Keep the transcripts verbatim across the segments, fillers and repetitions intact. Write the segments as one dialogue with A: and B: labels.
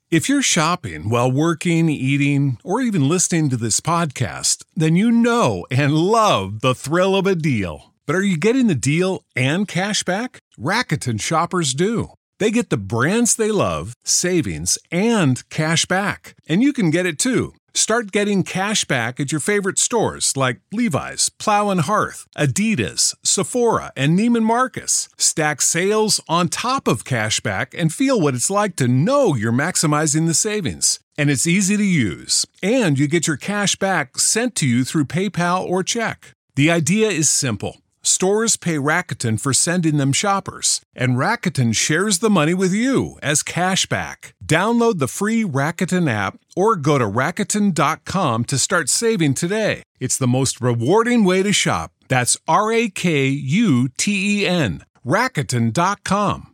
A: If you're shopping while working, eating, or even listening to this podcast, then you know and love the thrill of a deal. But are you getting the deal and cash back? Rakuten shoppers do. They get the brands they love, savings, and cash back. And you can get it too. Start getting cash back at your favorite stores like Levi's, Plow and Hearth, Adidas, Sephora, and Neiman Marcus. Stack sales on top of cash back and feel what it's like to know you're maximizing the savings. And it's easy to use. And you get your cash back sent to you through PayPal or check. The idea is simple. Stores pay Rakuten for sending them shoppers, and Rakuten shares the money with you as cash back. Download the free Rakuten app or go to Rakuten dot com to start saving today. It's the most rewarding way to shop. That's R A K U T E N. Rakuten dot com.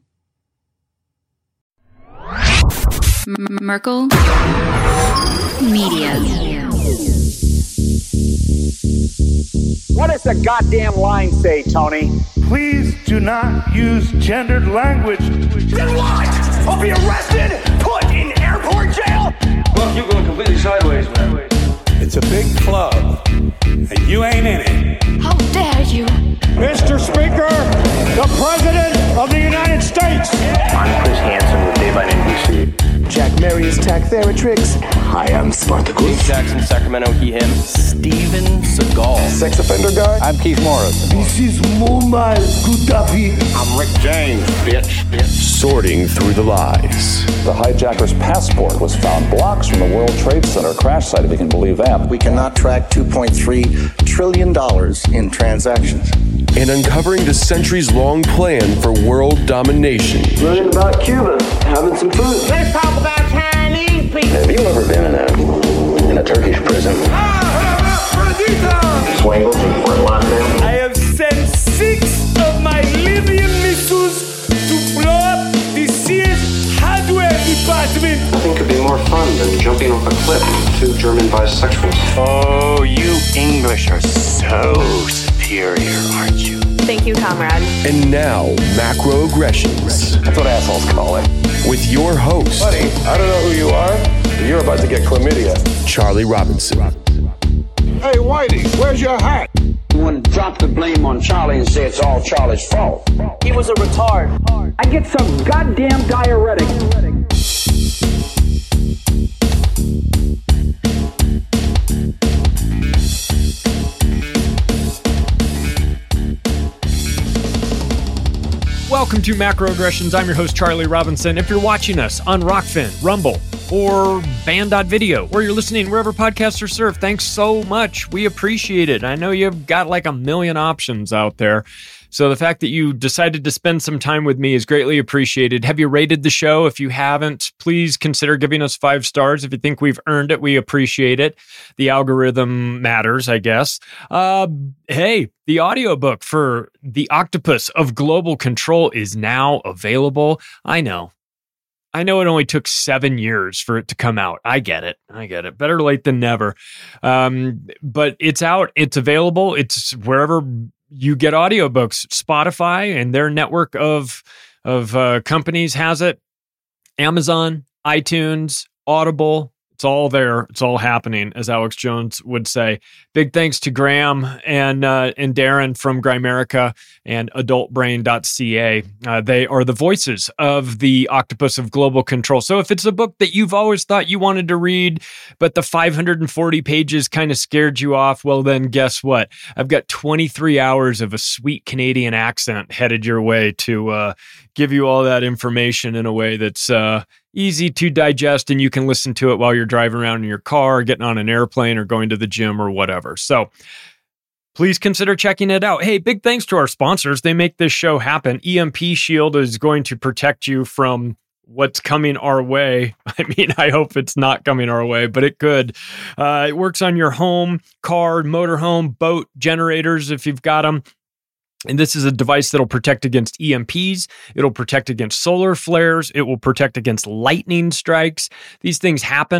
B: Merkel Media.
C: What does the goddamn line say, Tony?
D: Please do not use gendered language.
C: Then what? I'll be arrested, put in airport jail?
E: Look, you're going completely sideways, man.
D: It's a big club, and you ain't in it.
B: How dare you?
C: Mister Speaker, the President of the United States.
E: I'm Chris Hansen with Dave on N B C.
F: Jack Marius Tack Theratrix.
G: Hi, I'm Spartacus.
E: Jackson, Sacramento, he, him. Steven Seagal.
G: Sex offender guy.
E: I'm Keith Morris.
D: This is Muammar Gaddafi.
G: I'm Rick James, bitch. bitch.
H: Sorting through the lies.
I: The hijacker's passport was found blocks from the World Trade Center crash site, if you can believe that.
G: We cannot track two point three trillion dollars in transactions.
H: And uncovering the centuries-long plan for world domination.
E: Learning about Cuba, having some food.
C: Let's talk about Chinese people.
G: Have you ever been in a in a Turkish prison? Swangles in Fort Lauderdale.
D: I have sent six of my Libyan missiles to blow up the Sears hardware department.
J: Nothing could be more fun than jumping off a cliff with two German bisexuals.
D: Oh, you English are so superior, aren't you?
K: Thank you, comrade.
H: And now, Macroaggressions.
I: That's what assholes call it.
H: With your host,
I: Buddy, I don't know who you are, but you're about to get chlamydia.
H: Charlie Robinson.
C: Hey, Whitey, where's your hat?
L: You want to drop the blame on Charlie and say it's all Charlie's fault.
K: He was a retard.
C: I get some goddamn diuretic.
M: Welcome to Macroaggressions. I'm your host, Charlie Robinson. If you're watching us on Rockfin, Rumble, or Band.video, or you're listening wherever podcasts are served, thanks so much. We appreciate it. I know you've got like a million options out there. So the fact that you decided to spend some time with me is greatly appreciated. Have you rated the show? If you haven't, please consider giving us five stars. If you think we've earned it, we appreciate it. The algorithm matters, I guess. Uh, hey, the audiobook for The Octopus of Global Control is now available. I know. I know it only took seven years for it to come out. I get it. I get it. Better late than never. Um, but it's out. It's available. It's wherever you get audiobooks. Spotify and their network of of uh, companies has it. Amazon, iTunes, Audible. It's all there. It's all happening, as Alex Jones would say. Big thanks to Graham and uh, and Darren from Grimerica and adult brain dot c a. Uh, they are the voices of the Octopus of Global Control. So if it's a book that you've always thought you wanted to read, but the five hundred forty pages kind of scared you off, well then guess what? I've got twenty-three hours of a sweet Canadian accent headed your way to uh, give you all that information in a way that's uh, easy to digest, and you can listen to it while you're driving around in your car, or getting on an airplane, or going to the gym, or whatever. So please consider checking it out. Hey, big thanks to our sponsors. They make this show happen. E M P Shield is going to protect you from what's coming our way. I mean, I hope it's not coming our way, but it could. Uh, it works on your home, car, motorhome, boat, generators if you've got them. And this is a device that'll protect against E M Ps. It'll protect against solar flares. It will protect against lightning strikes. These things happen.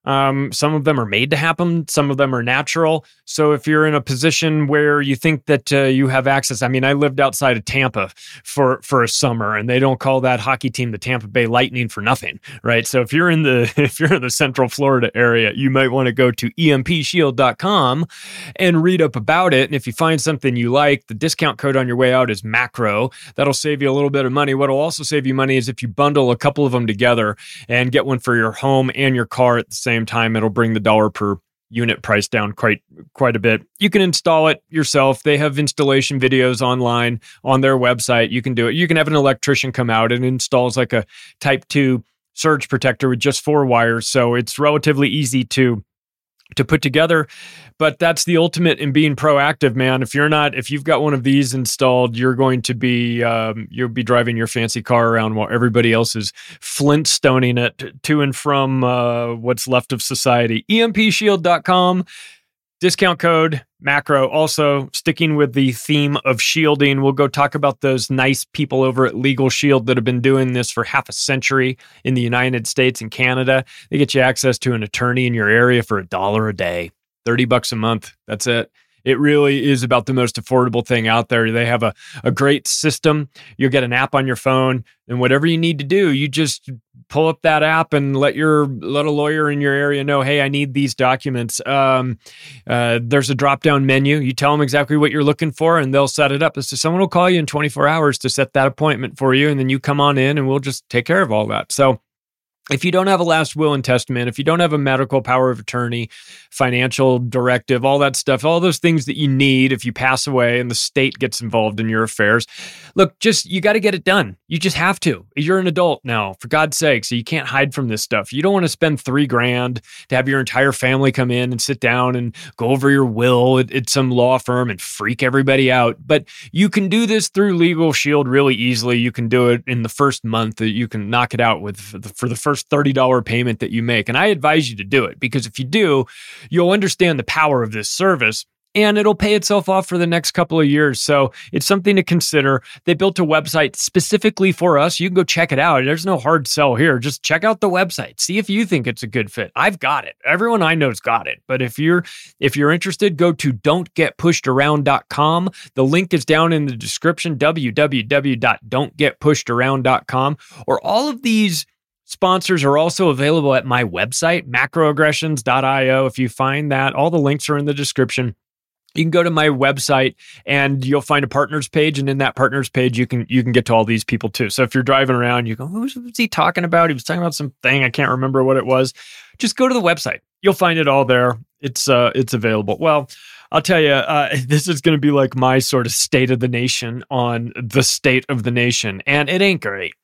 M: Um, some of them are made to happen. Some of them are natural. So if you're in a position where you think that uh, you have access, I mean, I lived outside of Tampa for, for a summer, and they don't call that hockey team the Tampa Bay Lightning for nothing, right? So if you're in the if you're in the Central Florida area, you might want to go to E M P shield dot com and read up about it. And if you find something you like, the discount code on your way out is macro. That'll save you a little bit of money. What'll also save you money is if you bundle a couple of them together and get one for your home and your car at the same time. It'll bring the dollar per unit price down quite quite a bit. You can install it yourself. They have installation videos online on their website. You can do it. You can have an electrician come out and installs like a type two surge protector with just four wires. So it's relatively easy to to put together, but that's the ultimate in being proactive, man. If you're not, if you've got one of these installed, you're going to be, um, you'll be driving your fancy car around while everybody else is Flintstoning it to and from uh, what's left of society. E M P shield dot com, discount code macro. Also, sticking with the theme of shielding, we'll go talk about those nice people over at Legal Shield that have been doing this for half a century in the United States and Canada. They get you access to an attorney in your area for a dollar a day, thirty bucks a month. That's it. It really is about the most affordable thing out there. They have a, a great system. You'll get an app on your phone, and whatever you need to do, you just pull up that app and let your let a lawyer in your area know, hey, I need these documents. Um, uh, there's a drop-down menu. You tell them exactly what you're looking for, and they'll set it up. So someone will call you in twenty-four hours to set that appointment for you, and then you come on in, and we'll just take care of all that. So if you don't have a last will and testament, if you don't have a medical power of attorney, financial directive, all that stuff, all those things that you need if you pass away and the state gets involved in your affairs, look, just, you got to get it done. You just have to. You're an adult now, for God's sake, so you can't hide from this stuff. You don't want to spend three grand to have your entire family come in and sit down and go over your will at, at some law firm and freak everybody out. But you can do this through Legal Shield really easily. You can do it in the first month. You can knock it out with for the first thirty dollars payment that you make. And I advise you to do it, because if you do, you'll understand the power of this service, and it'll pay itself off for the next couple of years. So it's something to consider. They built a website specifically for us. You can go check it out. There's no hard sell here. Just check out the website. See if you think it's a good fit. I've got it. Everyone I know's got it. But if you're if you're interested, go to don't get pushed around dot com. The link is down in the description, w w w dot don't get pushed around dot com. Or all of these sponsors are also available at my website, macroaggressions dot io. If you find that, all the links are in the description. You can go to my website and you'll find a partners page, and in that partners page, you can you can get to all these people too. So if you're driving around, you go, who's he talking about? He was talking about something. I can't remember what it was. Just go to the website. You'll find it all there. It's uh, it's available. Well, I'll tell you, uh, this is going to be like my sort of state of the nation on the state of the nation, and it ain't great.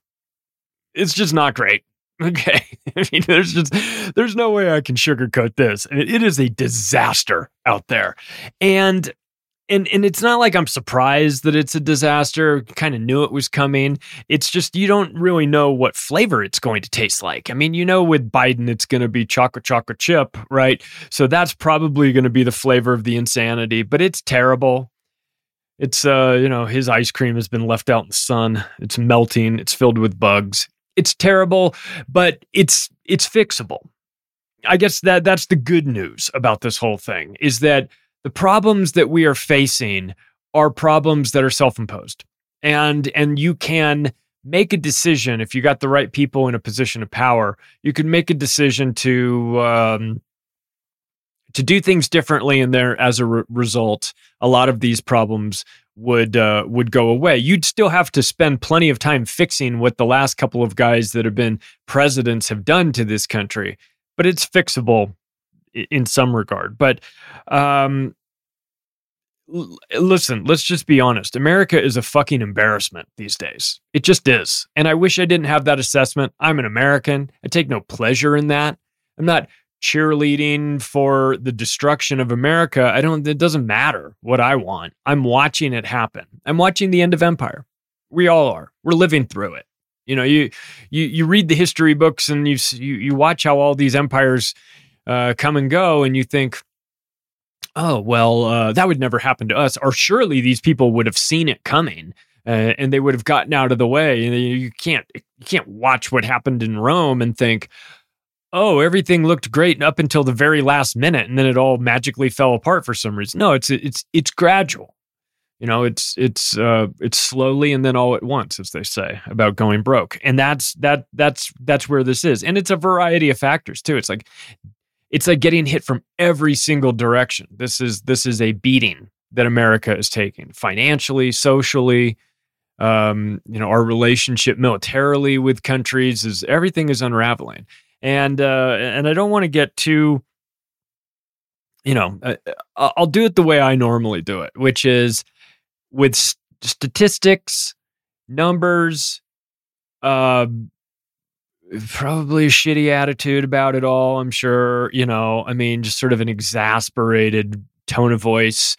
M: It's just not great. Okay. I mean, there's just, there's no way I can sugarcoat this. It is a disaster out there. And, and, and it's not like I'm surprised that it's a disaster. Kind of knew it was coming. It's just, you don't really know what flavor it's going to taste like. I mean, you know, with Biden, it's going to be chocolate, chocolate chip, right? So that's probably going to be the flavor of the insanity, but it's terrible. It's, uh, you know, his ice cream has been left out in the sun. It's melting. It's filled with bugs. It's terrible, but it's it's fixable. I guess that that's the good news about this whole thing, is that the problems that we are facing are problems that are self-imposed. And and you can make a decision, if you got the right people in a position of power, you can make a decision to um, to do things differently, and there, as a re- result, a lot of these problems would uh, would go away. You'd still have to spend plenty of time fixing what the last couple of guys that have been presidents have done to this country, but it's fixable in some regard. But um, l- listen, let's just be honest. America is a fucking embarrassment these days. It just is. And I wish I didn't have that assessment. I'm an American. I take no pleasure in that. I'm not cheerleading for the destruction of America. I don't, it doesn't matter what I want. I'm watching it happen. I'm watching the end of empire. We all are. We're living through it. You know, you you you read the history books and you you, you watch how all these empires uh, come and go, and you think, oh, well, uh, that would never happen to us. Or surely these people would have seen it coming uh, and they would have gotten out of the way. You, you can't you can't watch what happened in Rome and think, oh, everything looked great up until the very last minute, and then it all magically fell apart for some reason. No, it's it's it's gradual. You know, it's it's uh, it's slowly and then all at once, as they say about going broke, and that's that that's that's where this is, and it's a variety of factors too. It's like it's like getting hit from every single direction. This is this is a beating that America is taking financially, socially. Um, you know, our relationship militarily with countries is everything is unraveling. And uh, and I don't want to get too, you know, uh, I'll do it the way I normally do it, which is with st- statistics, numbers, uh, probably a shitty attitude about it all, I'm sure. You know, I mean, just sort of an exasperated tone of voice,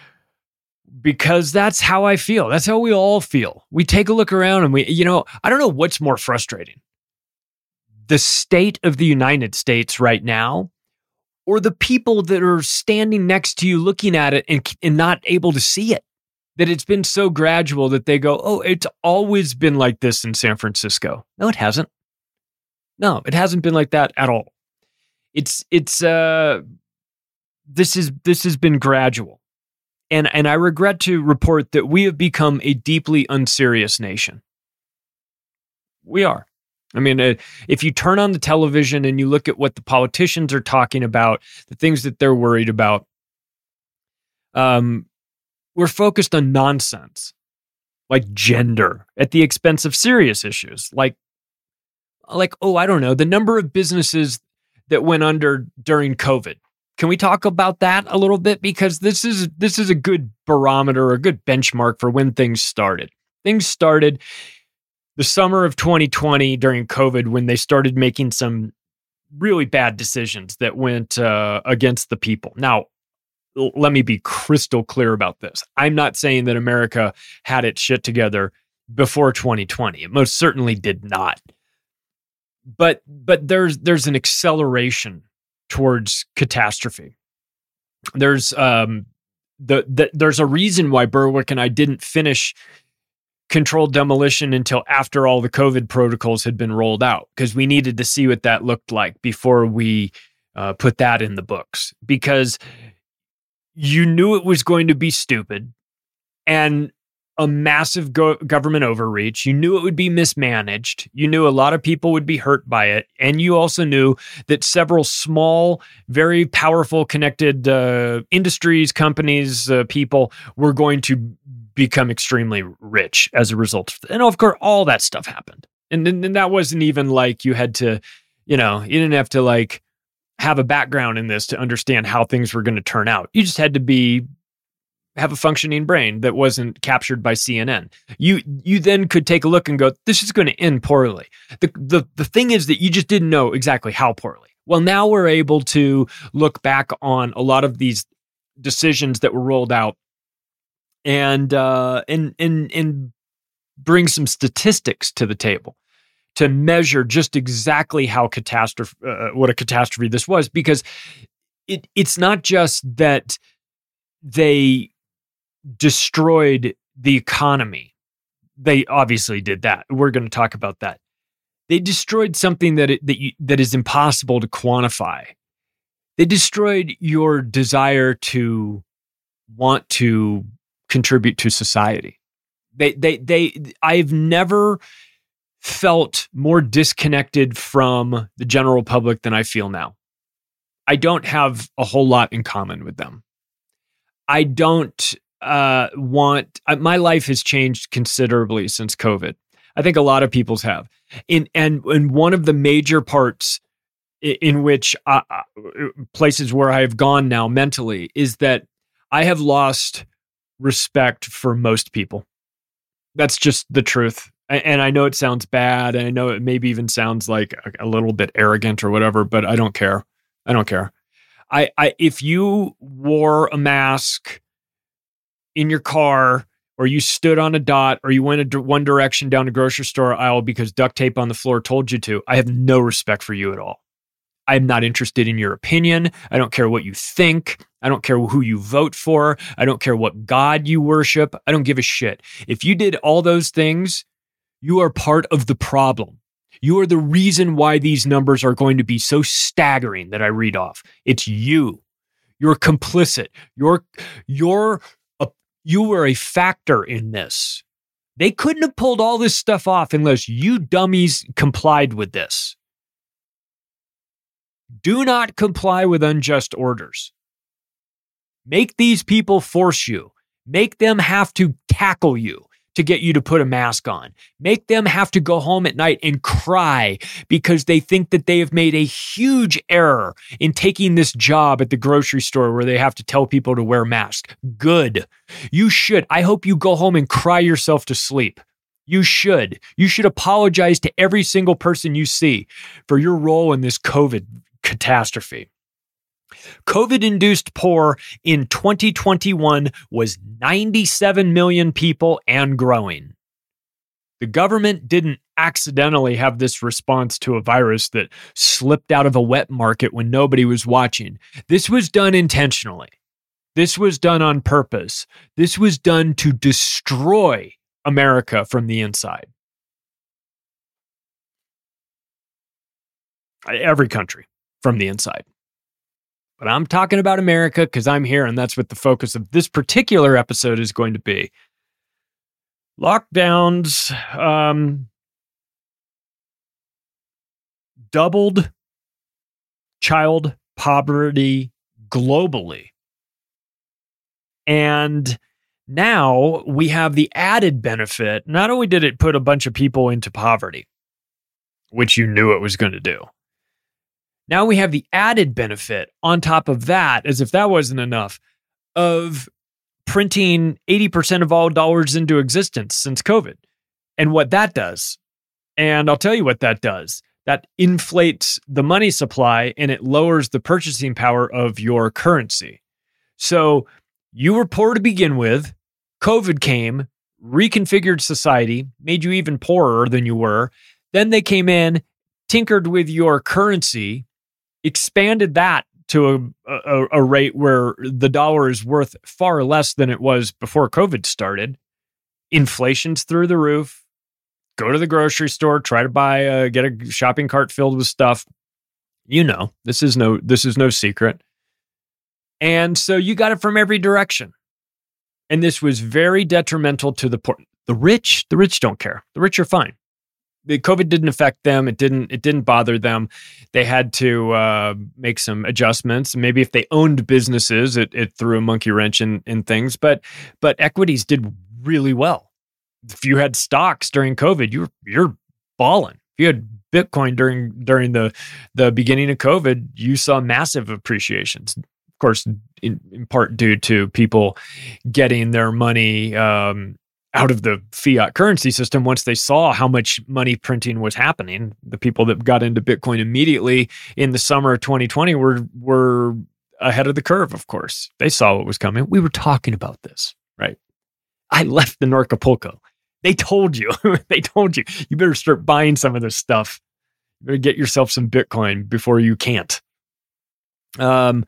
M: because that's how I feel. That's how we all feel. We take a look around and we, you know, I don't know what's more frustrating. The state of the United States right now, or the people that are standing next to you looking at it and, and not able to see it, that it's been so gradual that they go, oh, it's always been like this in San Francisco. No, it hasn't. No, it hasn't been like that at all. It's, it's, uh, this is, this has been gradual. And, and I regret to report that we have become a deeply unserious nation. We are. I mean, uh, if you turn on the television and you look at what the politicians are talking about, the things that they're worried about, um, we're focused on nonsense, like gender, at the expense of serious issues, like, like oh, I don't know, the number of businesses that went under during COVID. Can we talk about that a little bit? Because this is this is a good barometer, a good benchmark for when things started. Things started the summer of twenty twenty during COVID, when they started making some really bad decisions that went uh, against the people. Now, l- let me be crystal clear about this. I'm not saying that America had its shit together before twenty twenty. It most certainly did not. But but there's there's an acceleration towards catastrophe. There's um the, the there's a reason why Berwick and I didn't finish controlled demolition until after all the COVID protocols had been rolled out, because we needed to see what that looked like before we uh, put that in the books, because you knew it was going to be stupid and a massive go- government overreach. You knew it would be mismanaged. You knew a lot of people would be hurt by it. And you also knew that several small, very powerful, connected uh, industries, companies, uh, people were going to become extremely rich as a result. And of course, all that stuff happened. And, and, and that wasn't even like you had to, you know, you didn't have to like have a background in this to understand how things were going to turn out. You just had to be have a functioning brain that wasn't captured by C N N. You you then could take a look and go, this is going to end poorly. The, the the thing is that you just didn't know exactly how poorly. Well, now we're able to look back on a lot of these decisions that were rolled out and uh, and and and bring some statistics to the table to measure just exactly how catastrophe uh, what a catastrophe this was, because it it's not just that they destroyed the economy. They obviously did that. We're going to talk about that. They destroyed something that it, that you, that is impossible to quantify. They destroyed your desire to want to contribute to society. They they they I've never felt more disconnected from the general public than I feel now. I don't have a whole lot in common with them. I don't uh, want, uh, my life has changed considerably since COVID. I think a lot of people's have. In, and, and one of the major parts in, in which, uh, places where I have gone now mentally, is that I have lost respect for most people. That's just the truth. And I know it sounds bad, and I know it maybe even sounds like a, a little bit arrogant or whatever, but I don't care. I don't care. I, I, if you wore a mask in your car, or you stood on a dot, or you went a one direction down a grocery store aisle because duct tape on the floor told you to, I have no respect for you at all. I'm not interested in your opinion. I don't care what you think. I don't care who you vote for. I don't care what God you worship. I don't give a shit. If you did all those things, you are part of the problem. You are the reason why these numbers are going to be so staggering that I read off. It's you. You're complicit. You're, you're a, you were a factor in this. They couldn't have pulled all this stuff off unless you dummies complied with this. Do not comply with unjust orders. Make these people force you. Make them have to tackle you to get you to put a mask on. Make them have to go home at night and cry because they think that they have made a huge error in taking this job at the grocery store where they have to tell people to wear masks. Good. You should. I hope you go home and cry yourself to sleep. You should. You should apologize to every single person you see for your role in this COVID catastrophe. COVID-induced poor in twenty twenty-one was ninety-seven million people and growing. The government didn't accidentally have this response to a virus that slipped out of a wet market when nobody was watching. This was done intentionally. This was done on purpose. This was done to destroy America from the inside. Every country from the inside. But I'm talking about America because I'm here, and that's what the focus of this particular episode is going to be. Lockdowns um, doubled child poverty globally. And now we have the added benefit. Not only did it put a bunch of people into poverty, which you knew it was going to do. Now we have the added benefit on top of that, as if that wasn't enough, of printing eighty percent of all dollars into existence since COVID and what that does. And I'll tell you what that does. That inflates the money supply and it lowers the purchasing power of your currency. So you were poor to begin with. COVID came, reconfigured society, made you even poorer than you were. Then they came in, tinkered with your currency, expanded that to a, a, a rate where the dollar is worth far less than it was before COVID started. Inflation's through the roof. Go to the grocery store, try to buy, uh, get a shopping cart filled with stuff. You know, this is no, this is no secret. And so you got it from every direction. And this was very detrimental to the poor. The rich, the rich don't care. The rich are fine. The COVID didn't affect them. It didn't. It didn't bother them. They had to uh, make some adjustments. Maybe if they owned businesses, it, it threw a monkey wrench in, in things. But but equities did really well. If you had stocks during COVID, you're you're balling. If you had Bitcoin during during the the beginning of COVID, you saw massive appreciations. Of course, in, in part due to people getting their money Um, out of the fiat currency system once they saw how much money printing was happening. The people that got into Bitcoin immediately in the summer of twenty twenty were were ahead of the curve, of course. They saw what was coming. We were talking about this, right? I left the Norcapulco. They told you. They told you. You better start buying some of this stuff. You better get yourself some Bitcoin before you can't. Um,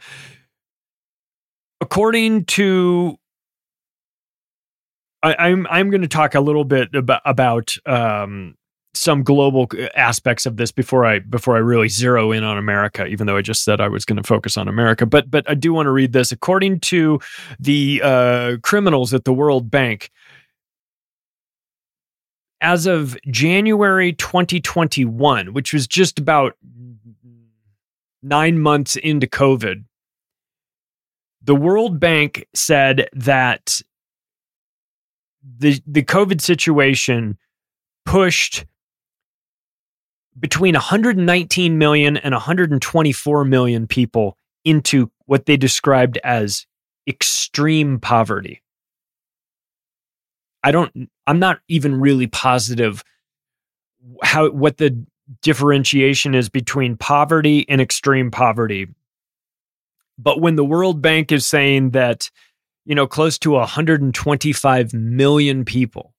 M: according to I, I'm I'm going to talk a little bit about about um, some global aspects of this before I before I really zero in on America. Even though I just said I was going to focus on America, but but I do want to read this. According to the uh, criminals at the World Bank, as of January twenty twenty-one, which was just about nine months into COVID, the World Bank said that The the COVID situation pushed between one hundred nineteen million and one hundred twenty-four million people into what they described as extreme poverty. I don't, I'm not even really positive how, what the differentiation is between poverty and extreme poverty. But when the World Bank is saying that, you know, close to one hundred twenty-five million people,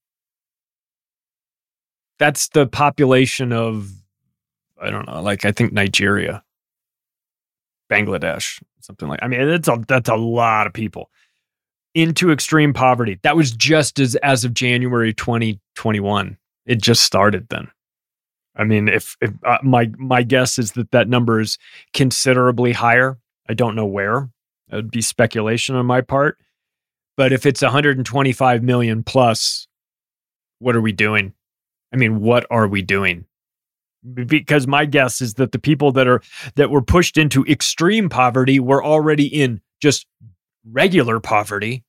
M: that's the population of, I don't know, like I think Nigeria, Bangladesh, something like, I mean, that's a, that's a lot of people into extreme poverty. That was just as, as of January twenty twenty-one. It just started then. I mean, if, if uh, my my guess is that that number is considerably higher. I don't know where. It would be speculation on my part. But if it's one hundred twenty-five million plus, what are we doing? I mean, what are we doing? Because my guess is that the people that are that were pushed into extreme poverty were already in just regular poverty.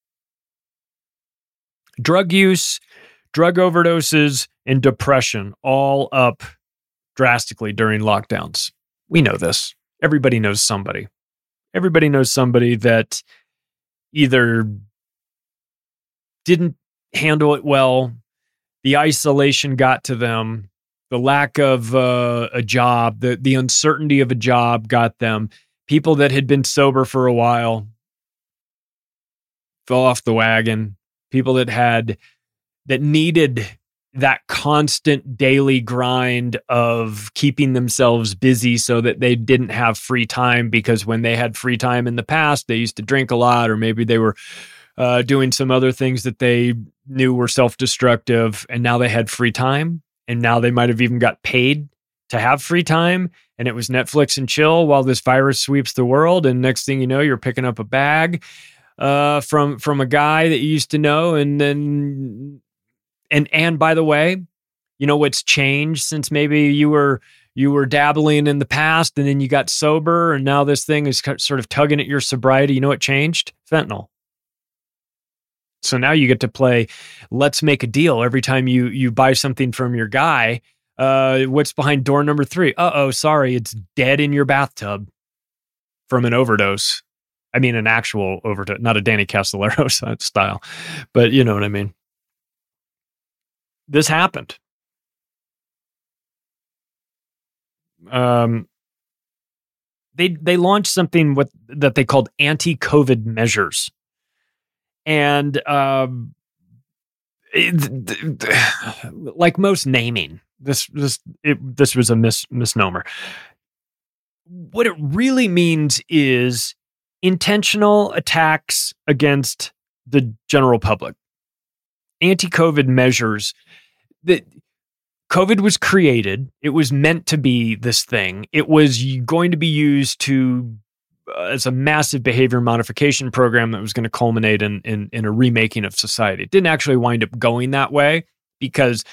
M: Drug use, drug overdoses, and depression all up drastically during lockdowns. We know this. Everybody knows somebody. Everybody knows somebody that either didn't handle it well, the isolation got to them, the lack of uh, a job, the, the uncertainty of a job got them. People that had been sober for a while fell off the wagon. People that had, that needed that constant daily grind of keeping themselves busy so that they didn't have free time, because when they had free time in the past, they used to drink a lot, or maybe they were uh, doing some other things that they knew were self-destructive, and now they had free time, and now they might have even got paid to have free time, and it was Netflix and chill while this virus sweeps the world, and next thing you know, you're picking up a bag uh, from from a guy that you used to know, and then And and by the way, you know what's changed since maybe you were you were dabbling in the past and then you got sober and now this thing is sort of tugging at your sobriety. You know what changed? Fentanyl. So now you get to play let's make a deal every time you you buy something from your guy. Uh, what's behind door number three? Uh-oh, sorry, it's dead in your bathtub from an overdose. I mean, an actual overdose, not a Danny Castellero style, but you know what I mean. This happened. Um, they they launched something with that they called anti-COVID measures, and um, it, like most naming, this this it, this was a mis, misnomer. What it really means is intentional attacks against the general public. Anti-COVID measures. That COVID was created. It was meant to be this thing. It was going to be used to uh, as a massive behavior modification program that was going to culminate in, in in a remaking of society. It didn't actually wind up going that way because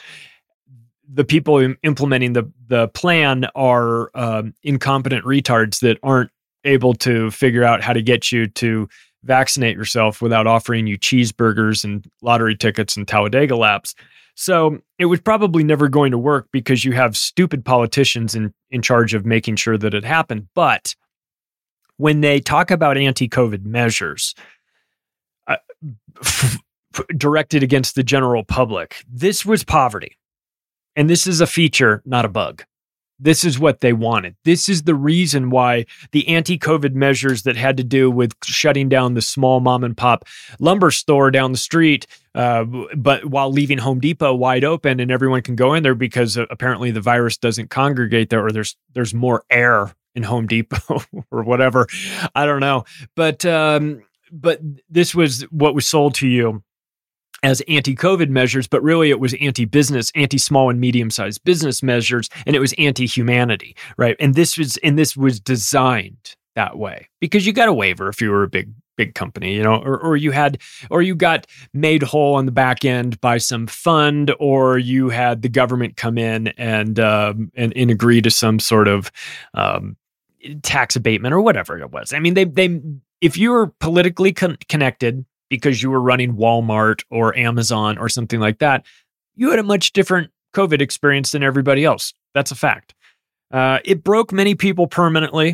M: the people implementing the the plan are um, incompetent retards that aren't able to figure out how to get you to vaccinate yourself without offering you cheeseburgers and lottery tickets and Talladega laps. So it was probably never going to work because you have stupid politicians in, in charge of making sure that it happened. But when they talk about anti-COVID measures uh, f- f- directed against the general public, this was poverty. And this is a feature, not a bug. This is what they wanted. This is the reason why the anti-COVID measures that had to do with shutting down the small mom and pop lumber store down the street, uh, but while leaving Home Depot wide open and everyone can go in there because uh, apparently the virus doesn't congregate there, or there's there's more air in Home Depot or whatever. I don't know. But um, but this was what was sold to you as anti-COVID measures, but really it was anti-business, anti-small and medium-sized business measures, and it was anti-humanity, right? And this was and this was designed that way because you got a waiver if you were a big big company, you know, or or you had or you got made whole on the back end by some fund, or you had the government come in and um, and, and agree to some sort of um, tax abatement or whatever it was. I mean, they they if you were politically con- connected. because you were running Walmart or Amazon or something like that, you had a much different COVID experience than everybody else. That's a fact. Uh, it broke many people permanently.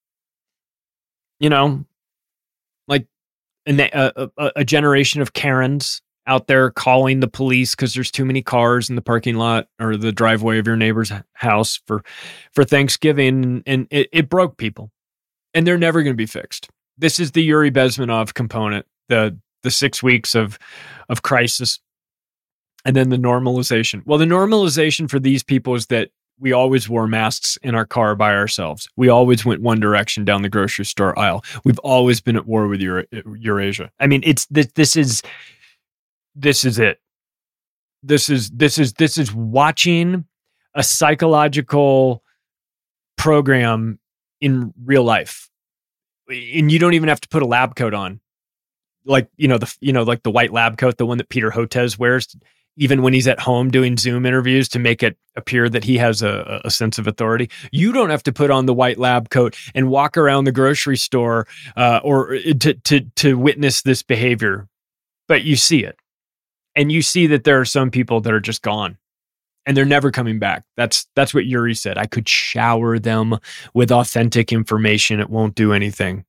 M: You know, like a, a, a generation of Karens out there calling the police because there's too many cars in the parking lot or the driveway of your neighbor's house for, for Thanksgiving. And it, it broke people. And they're never going to be fixed. This is the Yuri Bezmenov component. The the six weeks of of crisis, and then the normalization. Well, the normalization for these people is that we always wore masks in our car by ourselves. We always went one direction down the grocery store aisle. We've always been at war with Euro- Eurasia. I mean, it's this. This is this is it. This is this is this is watching a psychological program in real life. And you don't even have to put a lab coat on. Like, you know, the, you know, like the white lab coat, the one that Peter Hotez wears, even when he's at home doing Zoom interviews to make it appear that he has a, a sense of authority. You don't have to put on the white lab coat and walk around the grocery store uh, or to, to, to witness this behavior, but you see it. And you see that there are some people that are just gone and they're never coming back. That's, that's what Yuri said. I could shower them with authentic information. It won't do anything.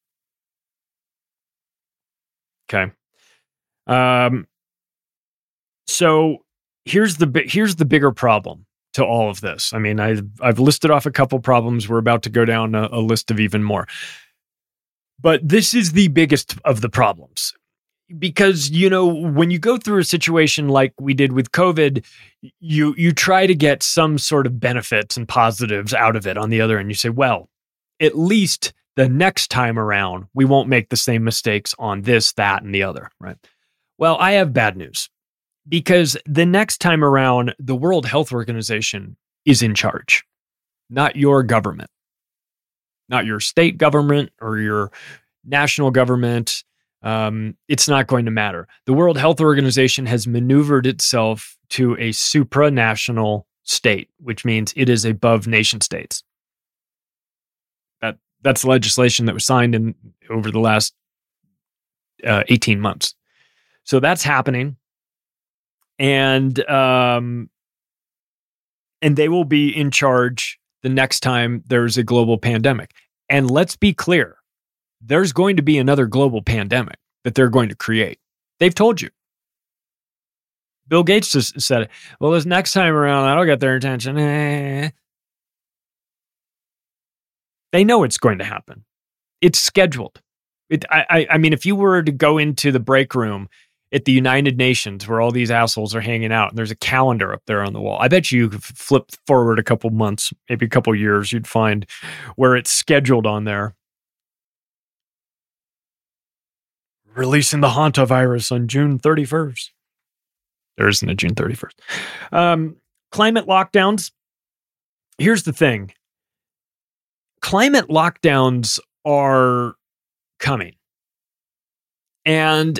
M: Okay. Um, So here's the here's the bigger problem to all of this. I mean, I've I've listed off a couple problems. We're about to go down a, a list of even more. But this is the biggest of the problems. Because, you know, when you go through a situation like we did with COVID, you you try to get some sort of benefits and positives out of it on the other end. You say, well, at least the next time around, we won't make the same mistakes on this, that, and the other, right? Well, I have bad news. Because the next time around, the World Health Organization is in charge, not your government, not your state government or your national government. Um, it's not going to matter. The World Health Organization has maneuvered itself to a supranational state, which means it is above nation states. That that's legislation that was signed in over the last uh, eighteen months. So that's happening. And um, and they will be in charge the next time there's a global pandemic. And let's be clear, there's going to be another global pandemic that they're going to create. They've told you. Bill Gates just said it. Well, this next time around, that'll get their attention. Eh. They know it's going to happen. It's scheduled. It, I, I, I mean, if you were to go into the break room at the United Nations where all these assholes are hanging out, and there's a calendar up there on the wall. I bet you could flip forward a couple months, maybe a couple years, you'd find where it's scheduled on there. Releasing the hantavirus on June thirty-first. There isn't a June thirty-first. Um, climate lockdowns. Here's the thing. Climate lockdowns are coming. And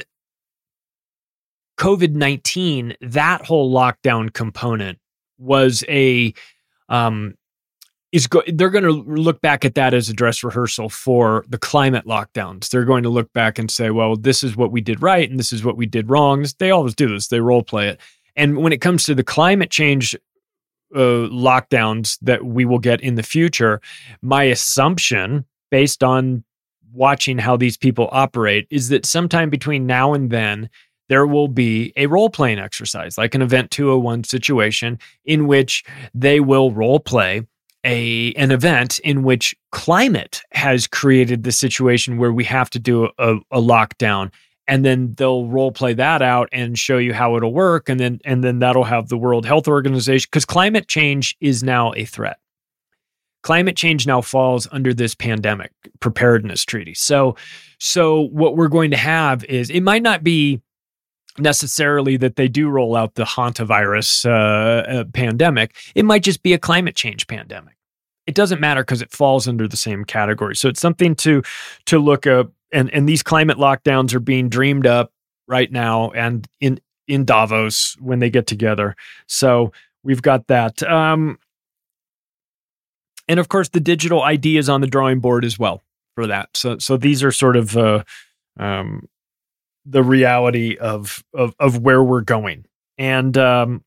M: COVID nineteen, that whole lockdown component was a, um, is go- they're going to look back at that as a dress rehearsal for the climate lockdowns. They're going to look back and say, well, this is what we did right and this is what we did wrong. They always do this. They role play it. And when it comes to the climate change uh, lockdowns that we will get in the future, my assumption, based on watching how these people operate, is that sometime between now and then, there will be a role-playing exercise, like an Event two oh one situation, in which they will role-play a an event in which climate has created the situation where we have to do a, a lockdown, and then they'll role-play that out and show you how it'll work, and then and then that'll have the World Health Organization, because climate change is now a threat. Climate change now falls under this pandemic preparedness treaty. So, so what we're going to have is, it might not be necessarily that they do roll out the hantavirus uh, uh, pandemic. It might just be a climate change pandemic. It doesn't matter because it falls under the same category. So it's something to to look up. And and these climate lockdowns are being dreamed up right now and in in Davos when they get together. So we've got that. Um, and of course, the digital I D is on the drawing board as well for that. So so these are sort of uh, um, the reality of, of, of where we're going. And, um,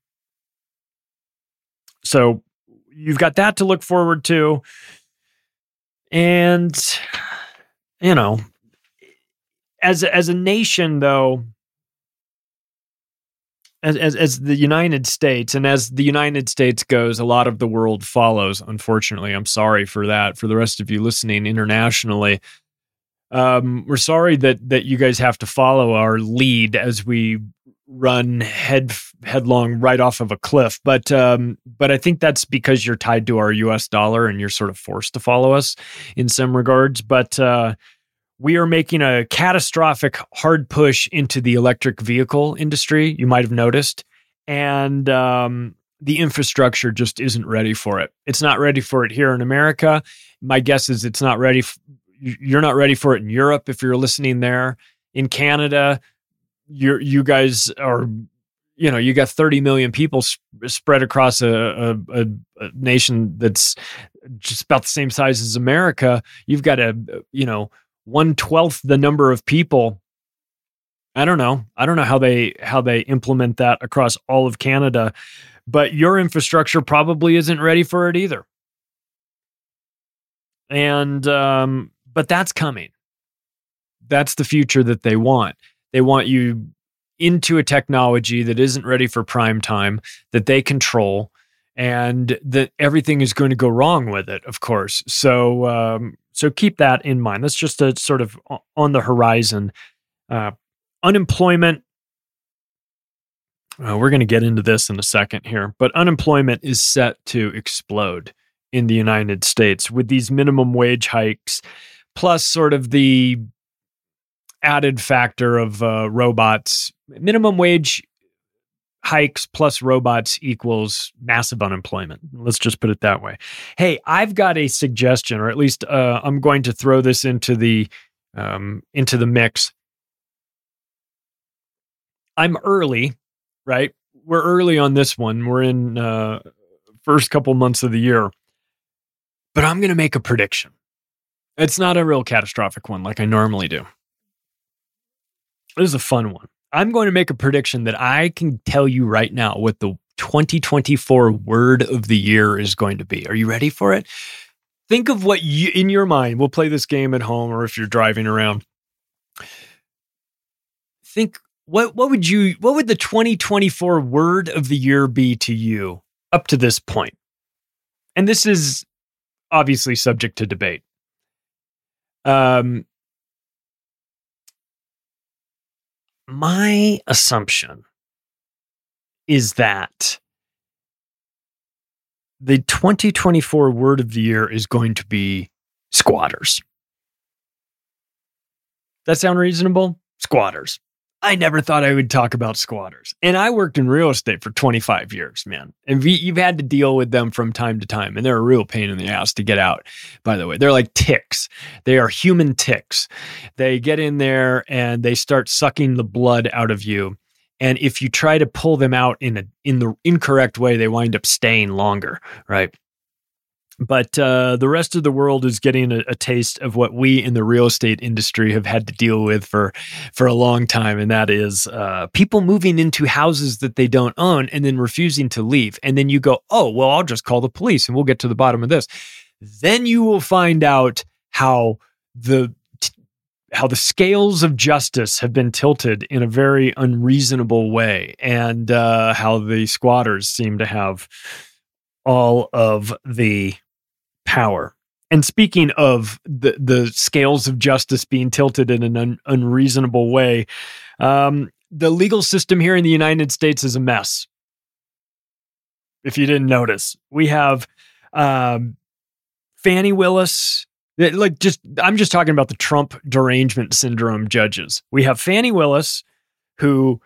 M: so you've got that to look forward to. And, you know, as, as a nation though, as, as, as the United States, and as the United States goes, a lot of the world follows, unfortunately. I'm sorry for that. For the rest of you listening internationally, Um, we're sorry that that you guys have to follow our lead as we run head headlong right off of a cliff. But um, but I think that's because you're tied to our U S dollar and you're sort of forced to follow us in some regards. But uh, we are making a catastrophic hard push into the electric vehicle industry. You might have noticed, and um, the infrastructure just isn't ready for it. It's not ready for it here in America. My guess is it's not ready. F- you're not ready for it in Europe if you're listening there. In Canada, you're, you guys are, you know, you got thirty million people sp- spread across a, a, a, a nation that's just about the same size as America. You've got a, you know, one twelfth the number of people. I don't know. I don't know how they how they implement that across all of Canada, but your infrastructure probably isn't ready for it either. And um, but that's coming. That's the future that they want. They want you into a technology that isn't ready for prime time, that they control, and that everything is going to go wrong with it, of course. So, um, so keep that in mind. That's just a sort of on the horizon. Uh, unemployment. Uh, we're going to get into this in a second here, but unemployment is set to explode in the United States with these minimum wage hikes, plus sort of the added factor of uh, robots. Minimum wage hikes plus robots equals massive unemployment. Let's just put it that way. Hey, I've got a suggestion, or at least uh, I'm going to throw this into the um, into the mix. I'm early, right? We're early on this one. We're in uh, first couple months of the year, but I'm going to make a prediction. It's not a real catastrophic one like I normally do. This is a fun one. I'm going to make a prediction that I can tell you right now what the twenty twenty-four word of the year is going to be. Are you ready for it? Think of what you, in your mind, we'll play this game at home or if you're driving around. Think, what, what would you, what would the twenty twenty-four word of the year be to you up to this point? And this is obviously subject to debate. Um, My assumption is that the twenty twenty-four word of the year is going to be squatters. That sound reasonable? Squatters. I never thought I would talk about squatters. And I worked in real estate for twenty-five years, man. And we, you've had to deal with them from time to time. And they're a real pain in the ass to get out, by the way. They're like ticks. They are human ticks. They get in there and they start sucking the blood out of you. And if you try to pull them out in a in the incorrect way, they wind up staying longer, right? But uh, the rest of the world is getting a, a taste of what we in the real estate industry have had to deal with for, for a long time. And that is uh, people moving into houses that they don't own and then refusing to leave. And then you go, oh, well, I'll just call the police and we'll get to the bottom of this. Then you will find out how the how the scales of justice have been tilted in a very unreasonable way, and uh, how the squatters seem to have all of the power. And speaking of the, the scales of justice being tilted in an un, unreasonable way, um, the legal system here in the United States is a mess. If you didn't notice, we have um, Fani Willis. Like, just I'm just talking about the Trump derangement syndrome judges. We have Fani Willis, who,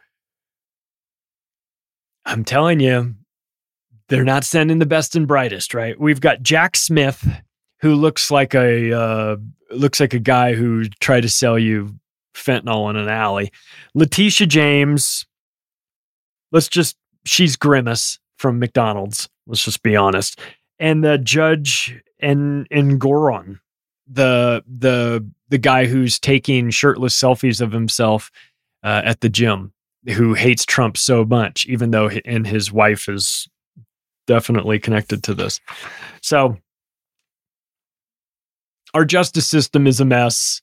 M: I'm telling you, they're not sending the best and brightest, right? We've got Jack Smith, who looks like a uh, looks like a guy who tried to sell you fentanyl in an alley. Letitia James, let's just she's Grimace from McDonald's. Let's just be honest. And the judge and and Goron, the the the guy who's taking shirtless selfies of himself uh, at the gym, who hates Trump so much, even though he, and his wife is definitely connected to this. So our justice system is a mess.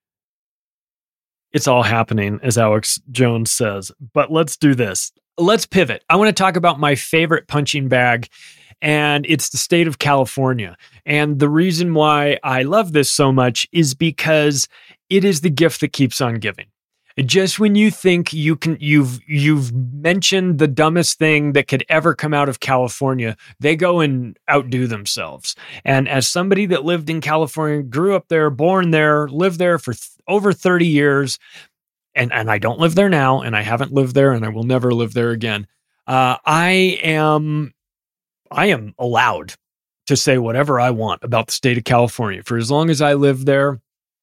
M: It's all happening, as Alex Jones says. But let's do this. Let's pivot. I want to talk about my favorite punching bag, and it's the state of California. And the reason why I love this so much is because it is the gift that keeps on giving. Just when you think you can, you've you've mentioned the dumbest thing that could ever come out of California, they go and outdo themselves. And as somebody that lived in California, grew up there, born there, lived there for th- over thirty years, and, and I don't live there now, and I haven't lived there, and I will never live there again. Uh, I am, I am allowed to say whatever I want about the state of California for as long as I live there.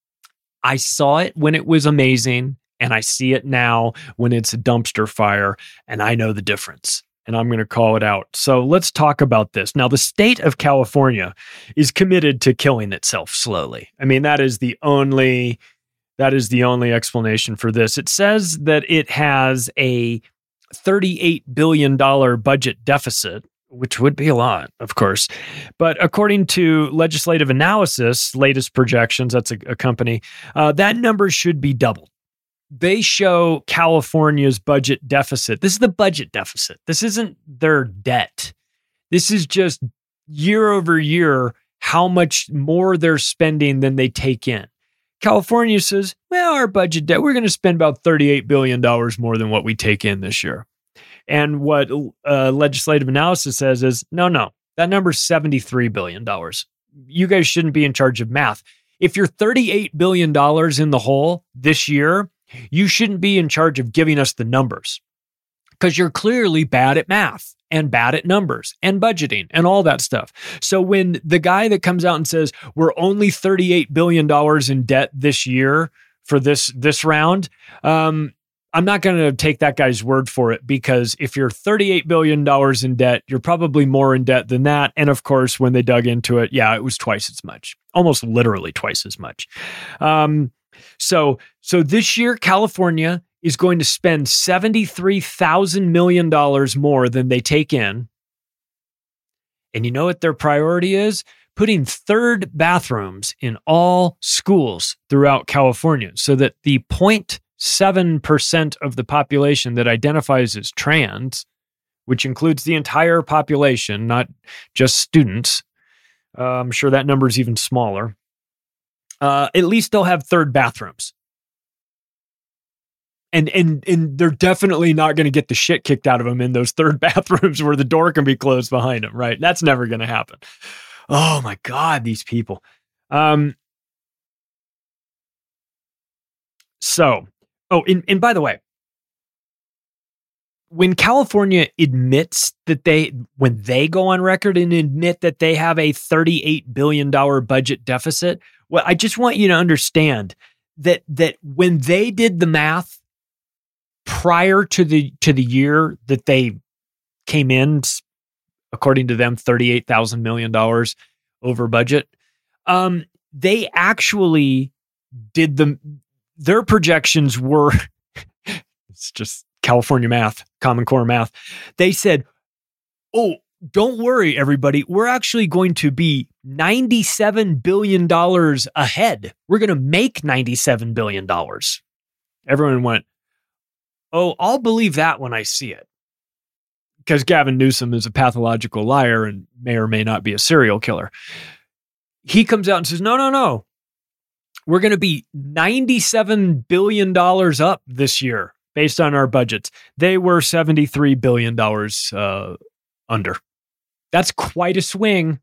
M: I saw it when it was amazing, and I see it now when it's a dumpster fire, and I know the difference, and I'm going to call it out. So let's talk about this. Now, the state of California is committed to killing itself slowly. I mean, that is the only, that is the only explanation for this. It says that it has a thirty-eight billion dollars budget deficit, which would be a lot, of course. But according to Legislative Analysis, latest projections, that's a, a company, uh, that number should be doubled. They show California's budget deficit. This is the budget deficit. This isn't their debt. This is just year over year, how much more they're spending than they take in. California says, well, our budget debt, we're going to spend about thirty-eight billion dollars more than what we take in this year. And what uh, Legislative Analysis says is, no, no, that number's seventy-three billion dollars. You guys shouldn't be in charge of math. If you're thirty-eight billion dollars in the hole this year, you shouldn't be in charge of giving us the numbers because you're clearly bad at math and bad at numbers and budgeting and all that stuff. So when the guy that comes out and says, we're only thirty-eight billion dollars in debt this year for this, this round, um, I'm not going to take that guy's word for it, because if you're thirty-eight billion dollars in debt, you're probably more in debt than that. And of course, when they dug into it, yeah, it was twice as much, almost literally twice as much. Um, so, so this year, California is going to spend seventy-three thousand million dollars more than they take in. And you know what their priority is? Putting third bathrooms in all schools throughout California so that the zero point seven percent of the population that identifies as trans, which includes the entire population, not just students. Uh, I'm sure that number is even smaller. Uh, at least they'll have third bathrooms. And, and, and they're definitely not going to get the shit kicked out of them in those third bathrooms where the door can be closed behind them, right? That's never going to happen. Oh my God, these people. Um, so, Oh, and, and by the way, when California admits that they, when they go on record and admit that they have a thirty-eight billion dollars budget deficit, well, I just want you to understand that that when they did the math prior to the to the year that they came in, according to them, thirty-eight thousand million dollars over budget, um, they actually did the. Their projections were, it's just California math, Common Core math. They said, oh, don't worry, everybody. We're actually going to be ninety-seven billion dollars ahead. We're going to make ninety-seven billion dollars. Everyone went, oh, I'll believe that when I see it. Because Gavin Newsom is a pathological liar and may or may not be a serial killer. He comes out and says, no, no, no. We're going to be ninety-seven billion dollars up this year based on our budgets. They were seventy-three billion dollars uh, under. That's quite a swing.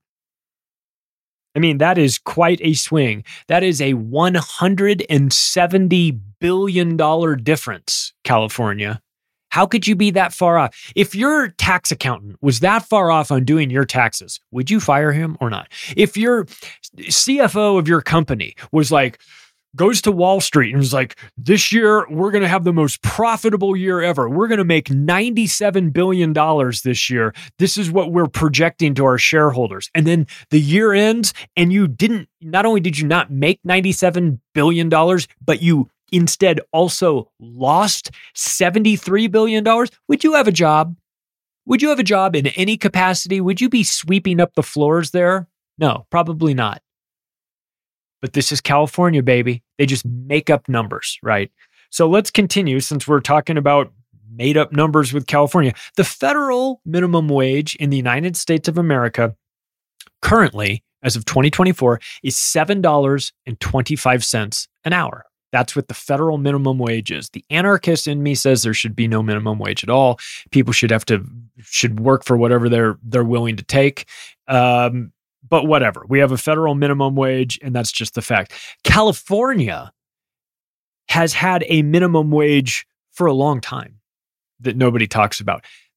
M: I mean, that is quite a swing. That is a one hundred seventy billion dollars difference, California. How could you be that far off? If your tax accountant was that far off on doing your taxes, would you fire him or not? If your C F O of your company was like, goes to Wall Street and was like, this year, we're going to have the most profitable year ever. We're going to make ninety-seven billion dollars this year. This is what we're projecting to our shareholders. And then the year ends and you didn't, not only did you not make ninety-seven billion dollars, but you instead also lost seventy-three billion dollars, would you have a job? Would you have a job in any capacity? Would you be sweeping up the floors there? No, probably not. But this is California, baby. They just make up numbers, right? So let's continue since we're talking about made up numbers with California. The federal minimum wage in the United States of America currently, as of twenty twenty-four, is seven dollars and twenty-five cents an hour. That's what the federal minimum wage is. The anarchist in me says there should be no minimum wage at all. People should have to, should work for whatever they're, they're willing to take. Um, but whatever. We have a federal minimum wage, and that's just the fact. California has had a minimum wage for a long time that nobody talks about.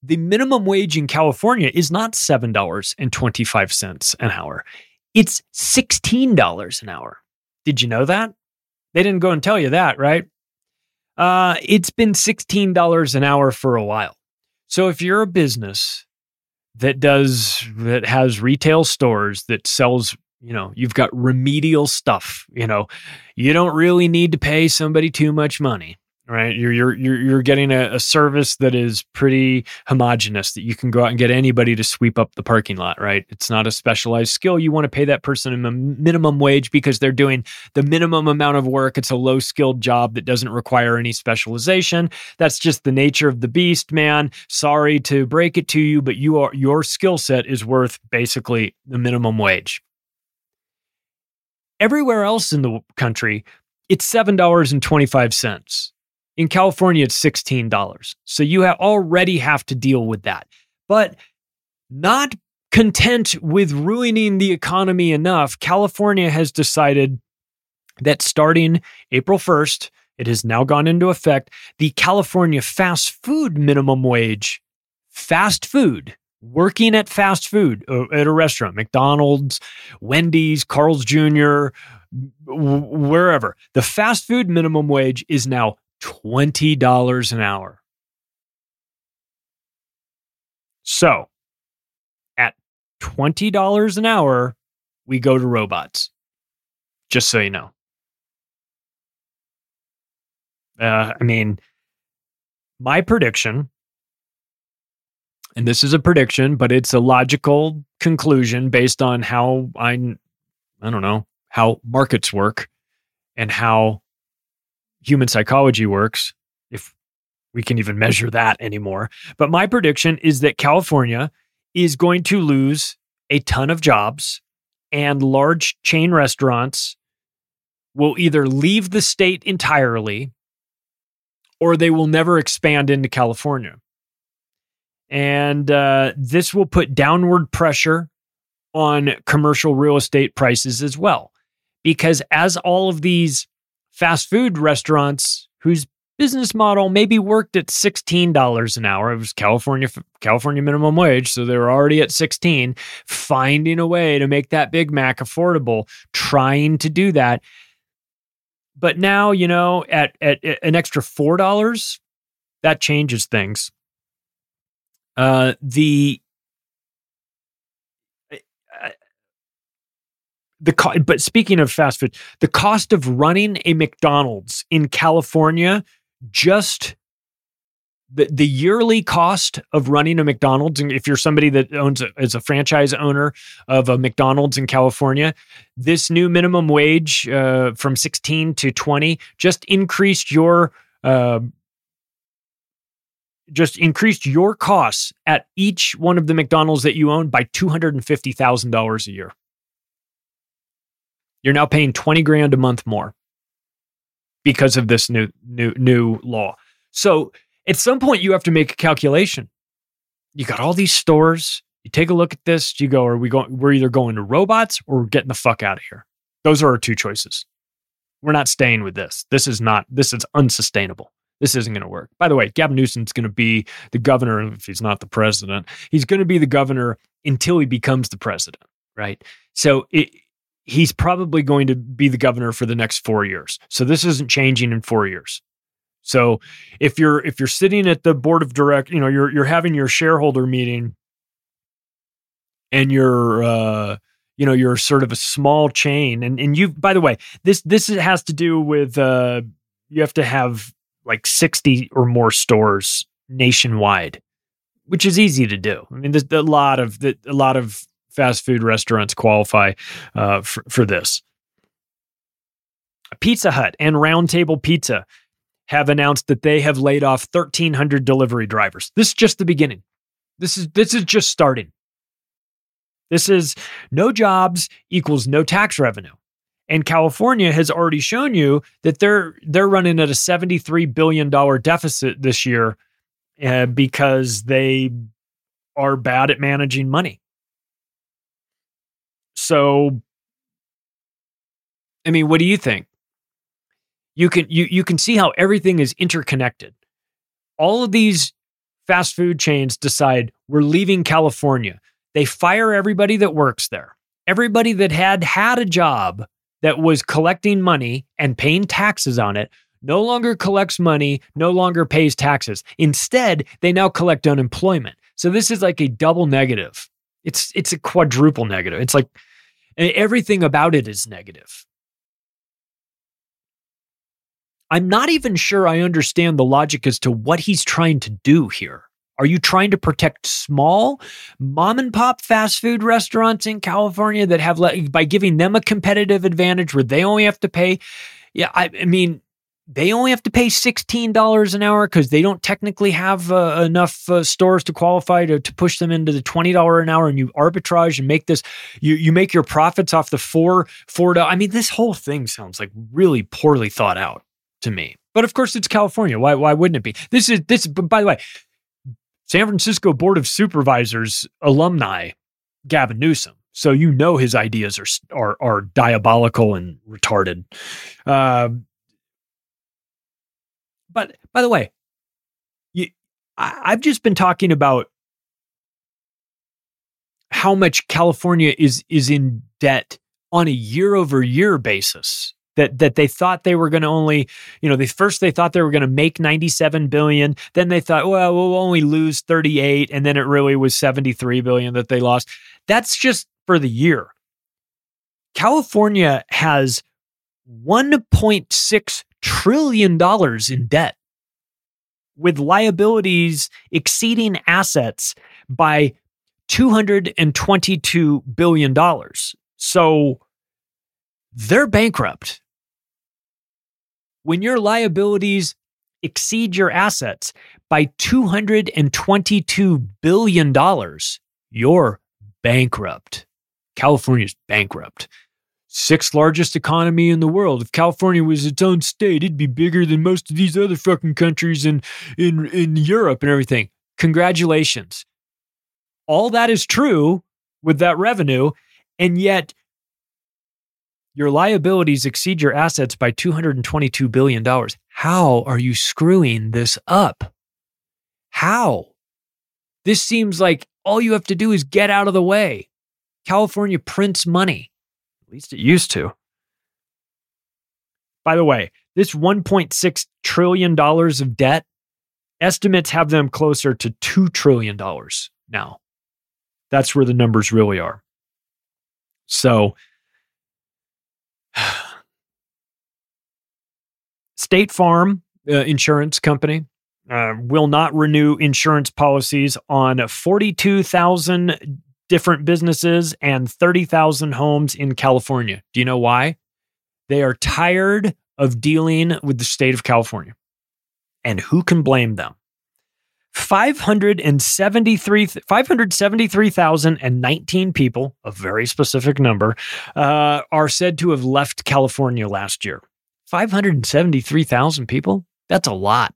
M: the minimum wage in California is not seven dollars and twenty-five cents an hour. It's sixteen dollars an hour. Did you know that? They didn't go and tell you that, right? Uh, it's been sixteen dollars an hour for a while. So if you're a business that does, that has retail stores that sells, you know, you've got remedial stuff, you know, you don't really need to pay somebody too much money. Right, you're you're you're you're getting a, a service that is pretty homogenous that you can go out and get anybody to sweep up the parking lot. Right, it's not a specialized skill. You want to pay that person a minimum wage because they're doing the minimum amount of work. It's a low skilled job that doesn't require any specialization. That's just the nature of the beast, man. Sorry to break it to you, but you are your skill set is worth basically the minimum wage. Everywhere else in the country, it's seven dollars and twenty-five cents. In California, it's sixteen dollars. So you have already have to deal with that. But not content with ruining the economy enough, California has decided that starting April first, it has now gone into effect, the California fast food minimum wage, fast food, working at fast food, uh, at a restaurant, McDonald's, Wendy's, Carl's Junior, w- wherever. The fast food minimum wage is now twenty dollars an hour. So, at twenty dollars an hour, we go to robots. Just so you know. Uh, I mean, my prediction, and this is a prediction, but it's a logical conclusion based on how I, I don't know, how markets work and how human psychology works, if we can even measure that anymore. But my prediction is that California is going to lose a ton of jobs, and large chain restaurants will either leave the state entirely or they will never expand into California. And uh, this will put downward pressure on commercial real estate prices as well. Because as all of these fast food restaurants whose business model maybe worked at sixteen dollars an hour. It was California California minimum wage, so they were already at sixteen, finding a way to make that Big Mac affordable, trying to do that. But now, you know, at, at, at an extra four dollars, that changes things. Uh, the The co- but speaking of fast food, the cost of running a McDonald's in California, just the, the yearly cost of running a McDonald's, and if you're somebody that owns a, is a franchise owner of a McDonald's in California, this new minimum wage uh, from sixteen to twenty just increased your uh, just increased your costs at each one of the McDonald's that you own by two hundred fifty thousand dollars a year. You're now paying twenty grand a month more because of this new new new law. So at some point you have to make a calculation. You got all these stores. You take a look at this. You go, are we going? We're either going to robots or we're getting the fuck out of here. Those are our two choices. We're not staying with this. This is not. This is unsustainable. This isn't going to work. By the way, Gavin Newsom's going to be the governor if he's not the president. He's going to be the governor until he becomes the president, right? So it. He's probably going to be the governor for the next four years. So this isn't changing in four years. So if you're if you're sitting at the board of direct, you know, you're you're having your shareholder meeting, and you're uh, you know, you're sort of a small chain, and and you. By the way, this this has to do with uh, you have to have like sixty or more stores nationwide, which is easy to do. I mean, there's a lot of the a lot of fast food restaurants qualify uh, for, for this. Pizza Hut and Round Table Pizza have announced that they have laid off thirteen hundred delivery drivers. This is just the beginning. This is this is just starting. This is no jobs equals no tax revenue. And California has already shown you that they're they're running at a seventy-three billion dollars deficit this year uh, because they are bad at managing money. So, I mean, what do you think? You can you you can see how everything is interconnected. All of these fast food chains decide we're leaving California. They fire everybody that works there. Everybody that had had a job that was collecting money and paying taxes on it no longer collects money, no longer pays taxes. Instead, they now collect unemployment. So this is like a double negative. It's it's a quadruple negative. It's like everything about it is negative. I'm not even sure I understand the logic as to what he's trying to do here. Are you trying to protect small mom and pop fast food restaurants in California that have, by giving them a competitive advantage where they only have to pay? Yeah, I, I mean, they only have to pay sixteen dollars an hour because they don't technically have uh, enough uh, stores to qualify to, to push them into the twenty dollars an hour, and you arbitrage and make this, you you make your profits off the four, four. I mean, this whole thing sounds like really poorly thought out to me. But of course, it's California. Why why wouldn't it be? This is this. By the way, San Francisco Board of Supervisors alumni Gavin Newsom. So you know his ideas are are are diabolical and retarded. Uh, but by the way, you, I, I've just been talking about how much California is is in debt on a year over year basis. That that they thought they were going to only, you know, they first they thought they were going to make ninety-seven billion. Then they thought, well, we'll only lose thirty-eight, and then it really was seventy-three billion that they lost. That's just for the year. California has one point six trillion dollars in debt, with liabilities exceeding assets by two hundred twenty-two billion dollars. So they're bankrupt. When your liabilities exceed your assets by two hundred twenty-two billion dollars, you're bankrupt. California's bankrupt. Sixth largest economy in the world. If California was its own state, it'd be bigger than most of these other fucking countries in, in, in Europe and everything. Congratulations. All that is true with that revenue, and yet your liabilities exceed your assets by two hundred twenty-two billion dollars. How are you screwing this up? How? This seems like all you have to do is get out of the way. California prints money. At least it used to. By the way, this one point six trillion dollars of debt, estimates have them closer to two trillion dollars now. That's where the numbers really are. So, State Farm uh, Insurance Company uh, will not renew insurance policies on forty-two thousand different businesses and thirty thousand homes in California. Do you know why? They are tired of dealing with the state of California. And who can blame them? five hundred seventy-three thousand nineteen people, a very specific number, uh, are said to have left California last year. five hundred seventy-three thousand people? That's a lot.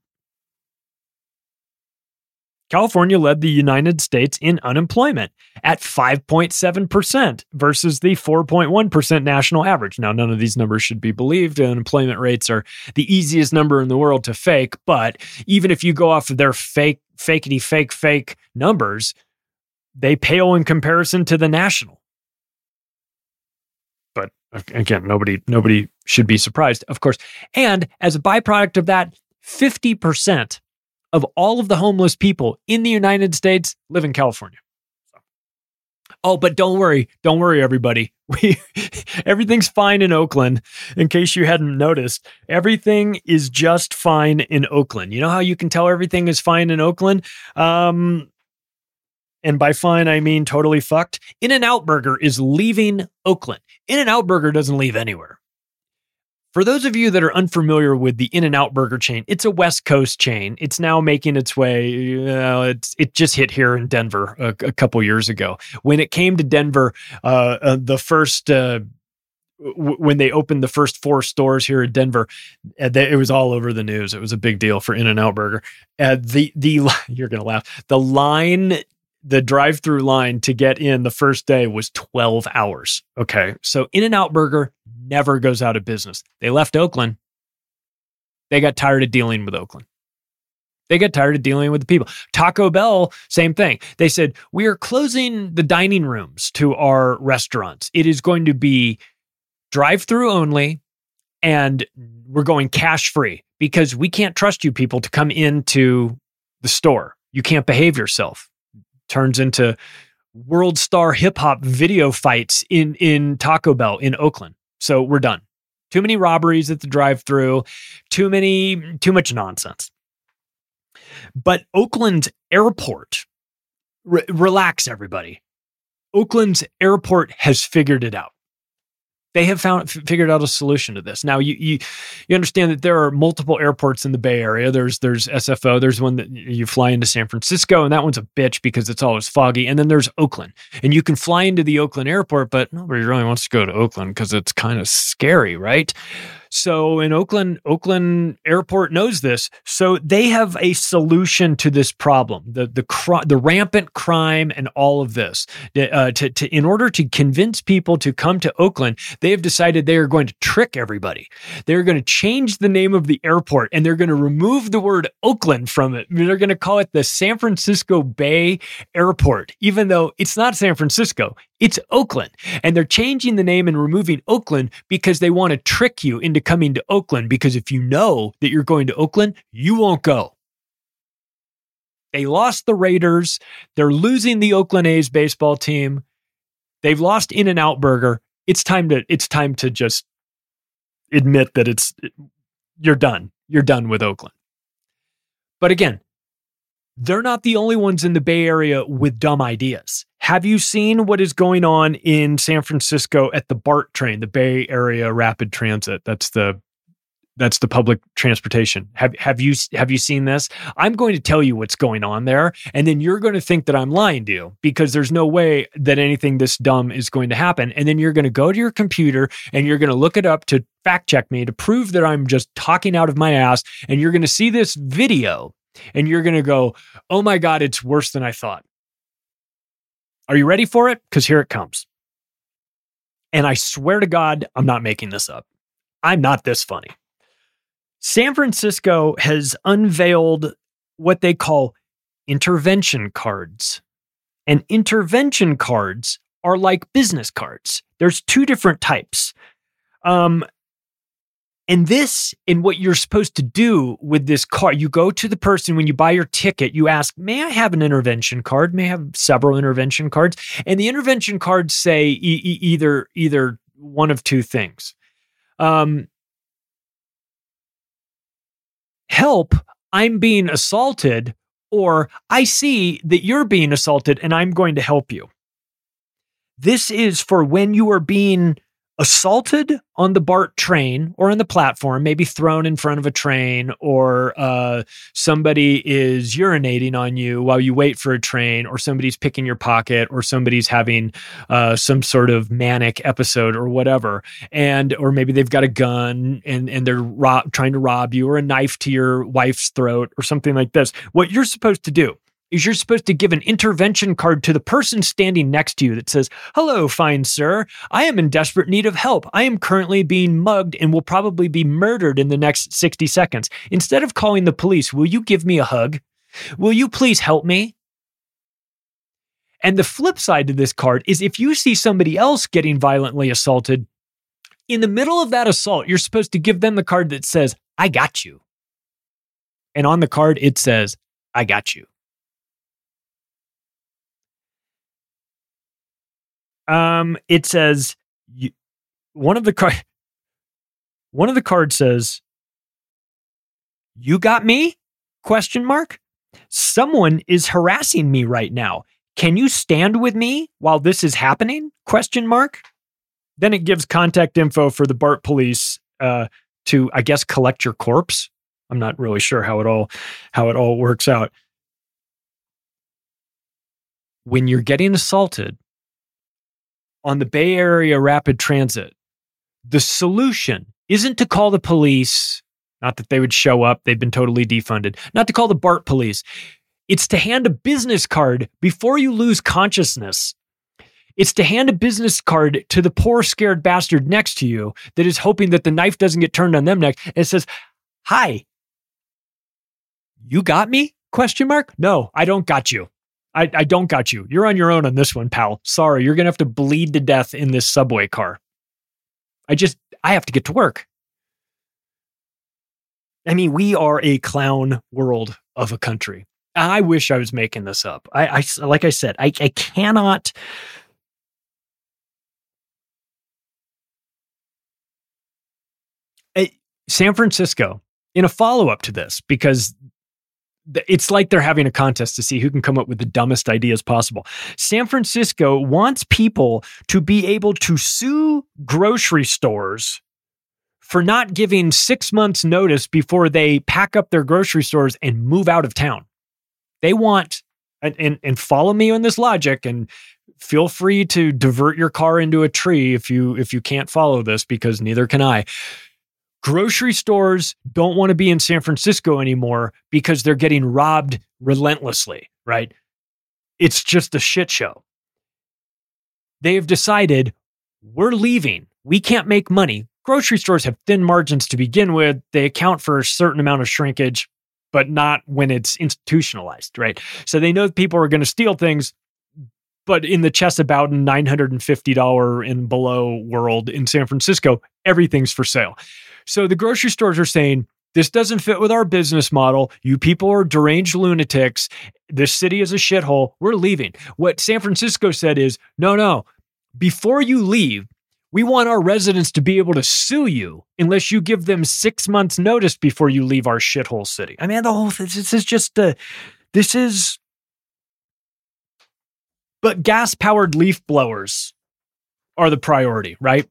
M: California led the United States in unemployment at five point seven percent versus the four point one percent national average. Now, none of these numbers should be believed. Unemployment rates are the easiest number in the world to fake, but even if you go off of their fake, fakety, fake, fake numbers, they pale in comparison to the national. But again, nobody, nobody should be surprised, of course. And as a byproduct of that, fifty percent of all of the homeless people in the United States live in California. So. Oh, but don't worry. Don't worry, everybody. We everything's fine in Oakland. In case you hadn't noticed, everything is just fine in Oakland. You know how you can tell everything is fine in Oakland? Um, and by fine, I mean totally fucked. In-N-Out Burger is leaving Oakland. In-N-Out Burger doesn't leave anywhere. For those of you that are unfamiliar with the In-N-Out Burger chain, it's a West Coast chain. It's now making its way, you know, it's, it just hit here in Denver a, a couple years ago. When it came to Denver, uh, uh, the first, uh, w- when they opened the first four stores here in Denver, uh, they, it was all over the news. It was a big deal for In-N-Out Burger. Uh, the, the, you're going to laugh. The line, the drive-through line to get in the first day was twelve hours. Okay. So In-N-Out Burger never goes out of business. They left Oakland. They got tired of dealing with Oakland. They get tired of dealing with the people. Taco Bell, same thing. They said, we are closing the dining rooms to our restaurants. It is going to be drive-through only, and we're going cash-free because we can't trust you people to come into the store. You can't behave yourself. Turns into world star hip-hop video fights in, in Taco Bell in Oakland. So we're done. Too many robberies at the drive-through. Too many, too much nonsense. But Oakland's airport, re- relax everybody. Oakland's airport has figured it out. They have found f- figured out a solution to this. Now you, you you understand that there are multiple airports in the Bay Area. There's there's S F O. There's one that you fly into San Francisco, and that one's a bitch because it's always foggy. And then there's Oakland, and you can fly into the Oakland airport, but nobody really wants to go to Oakland because it's kind of scary, right? So in Oakland, Oakland Airport knows this. So they have a solution to this problem, the the cr- the rampant crime and all of this. Uh, to, to in order to convince people to come to Oakland, they have decided they are going to trick everybody. They're going to change the name of the airport, and they're going to remove the word Oakland from it. They're going to call it the San Francisco Bay Airport, even though it's not San Francisco. It's Oakland. And they're changing the name and removing Oakland because they want to trick you into coming to Oakland, because if you know that you're going to Oakland, you won't go. They lost the Raiders. They're losing the Oakland A's baseball team. They've lost In-N-Out Burger. It's time to it's time to just admit that it's you're done. You're done with Oakland. But again, they're not the only ones in the Bay Area with dumb ideas. Have you seen what is going on in San Francisco at the BART train, the Bay Area Rapid Transit? That's the that's the public transportation. Have have you have you seen this? I'm going to tell you what's going on there, and then you're going to think that I'm lying to you because there's no way that anything this dumb is going to happen. And then you're going to go to your computer and you're going to look it up to fact check me to prove that I'm just talking out of my ass, and you're going to see this video and you're going to go, "Oh my God, it's worse than I thought." Are you ready for it? Because here it comes. And I swear to God, I'm not making this up. I'm not this funny. San Francisco has unveiled what they call intervention cards. And intervention cards are like business cards. There's two different types. Um, and this, and what you're supposed to do with this card, you go to the person when you buy your ticket, you ask, may I have an intervention card? May I have several intervention cards? And the intervention cards say e- e- either, either one of two things. Um, help, I'm being assaulted, or I see that you're being assaulted and I'm going to help you. This is for when you are being assaulted on the BART train or on the platform, maybe thrown in front of a train, or uh, somebody is urinating on you while you wait for a train, or somebody's picking your pocket, or somebody's having uh, some sort of manic episode or whatever. And, or maybe they've got a gun and, and they're rob- trying to rob you, or a knife to your wife's throat or something like this. What you're supposed to do is you're supposed to give an intervention card to the person standing next to you that says, hello, fine sir. I am in desperate need of help. I am currently being mugged and will probably be murdered in the next sixty seconds. Instead of calling the police, will you give me a hug? Will you please help me? And the flip side to this card is if you see somebody else getting violently assaulted, in the middle of that assault, you're supposed to give them the card that says, I got you. And on the card, it says, I got you. Um, it says you, one of the card, one of the cards says, "You got me?" Question mark. Someone is harassing me right now. Can you stand with me while this is happening? Question mark. Then it gives contact info for the BART police uh, to, I guess, collect your corpse. I'm not really sure how it all how it all works out. When you're getting assaulted on the Bay Area Rapid Transit, the solution isn't to call the police, not that they would show up, they've been totally defunded, not to call the BART police. It's to hand a business card before you lose consciousness. It's to hand a business card to the poor scared bastard next to you that is hoping that the knife doesn't get turned on them next. And it says, hi, You got me? Question mark? No, I don't got you. I, I don't got you. You're on your own on this one, pal. Sorry, you're going to have to bleed to death in this subway car. I just, I have to get to work. I mean, we are a clown world of a country. I wish I was making this up. I, I like I said, I, I cannot. I, San Francisco, in a follow-up to this, because it's like they're having a contest to see who can come up with the dumbest ideas possible. San Francisco wants people to be able to sue grocery stores for not giving six months notice before they pack up their grocery stores and move out of town. They want, and, and, and follow me on this logic, and feel free to divert your car into a tree if you, if you can't follow this, because neither can I. Grocery stores don't want to be in San Francisco anymore because they're getting robbed relentlessly, right? It's just a shit show. They have decided, we're leaving. We can't make money. Grocery stores have thin margins to begin with. They account for a certain amount of shrinkage, but not when it's institutionalized, right? So they know that people are going to steal things, but in the Chesa Bowden nine hundred fifty dollars and below world in San Francisco, everything's for sale. So the grocery stores are saying, this doesn't fit with our business model. You people are deranged lunatics. This city is a shithole. We're leaving. What San Francisco said is, no, no, before you leave, we want our residents to be able to sue you unless you give them six months notice before you leave our shithole city. I mean, the whole thing, this is just, uh, this is, but gas-powered leaf blowers are the priority, right?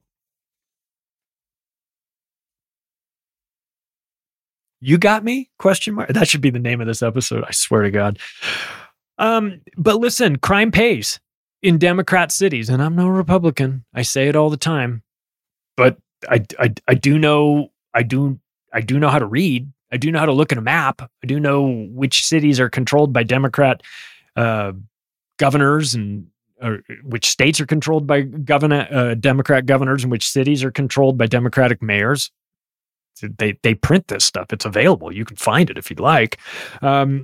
M: You got me? Question mark. That should be the name of this episode. I swear to God. Um, but listen, crime pays in Democrat cities, and I'm no Republican. I say it all the time, but I, I, I do know, I do, I do know how to read. I do know how to look at a map. I do know which cities are controlled by Democrat uh, governors, and or which states are controlled by governor, uh, Democrat governors, and which cities are controlled by Democratic mayors. They they print this stuff. It's available. You can find it if you'd like. Um,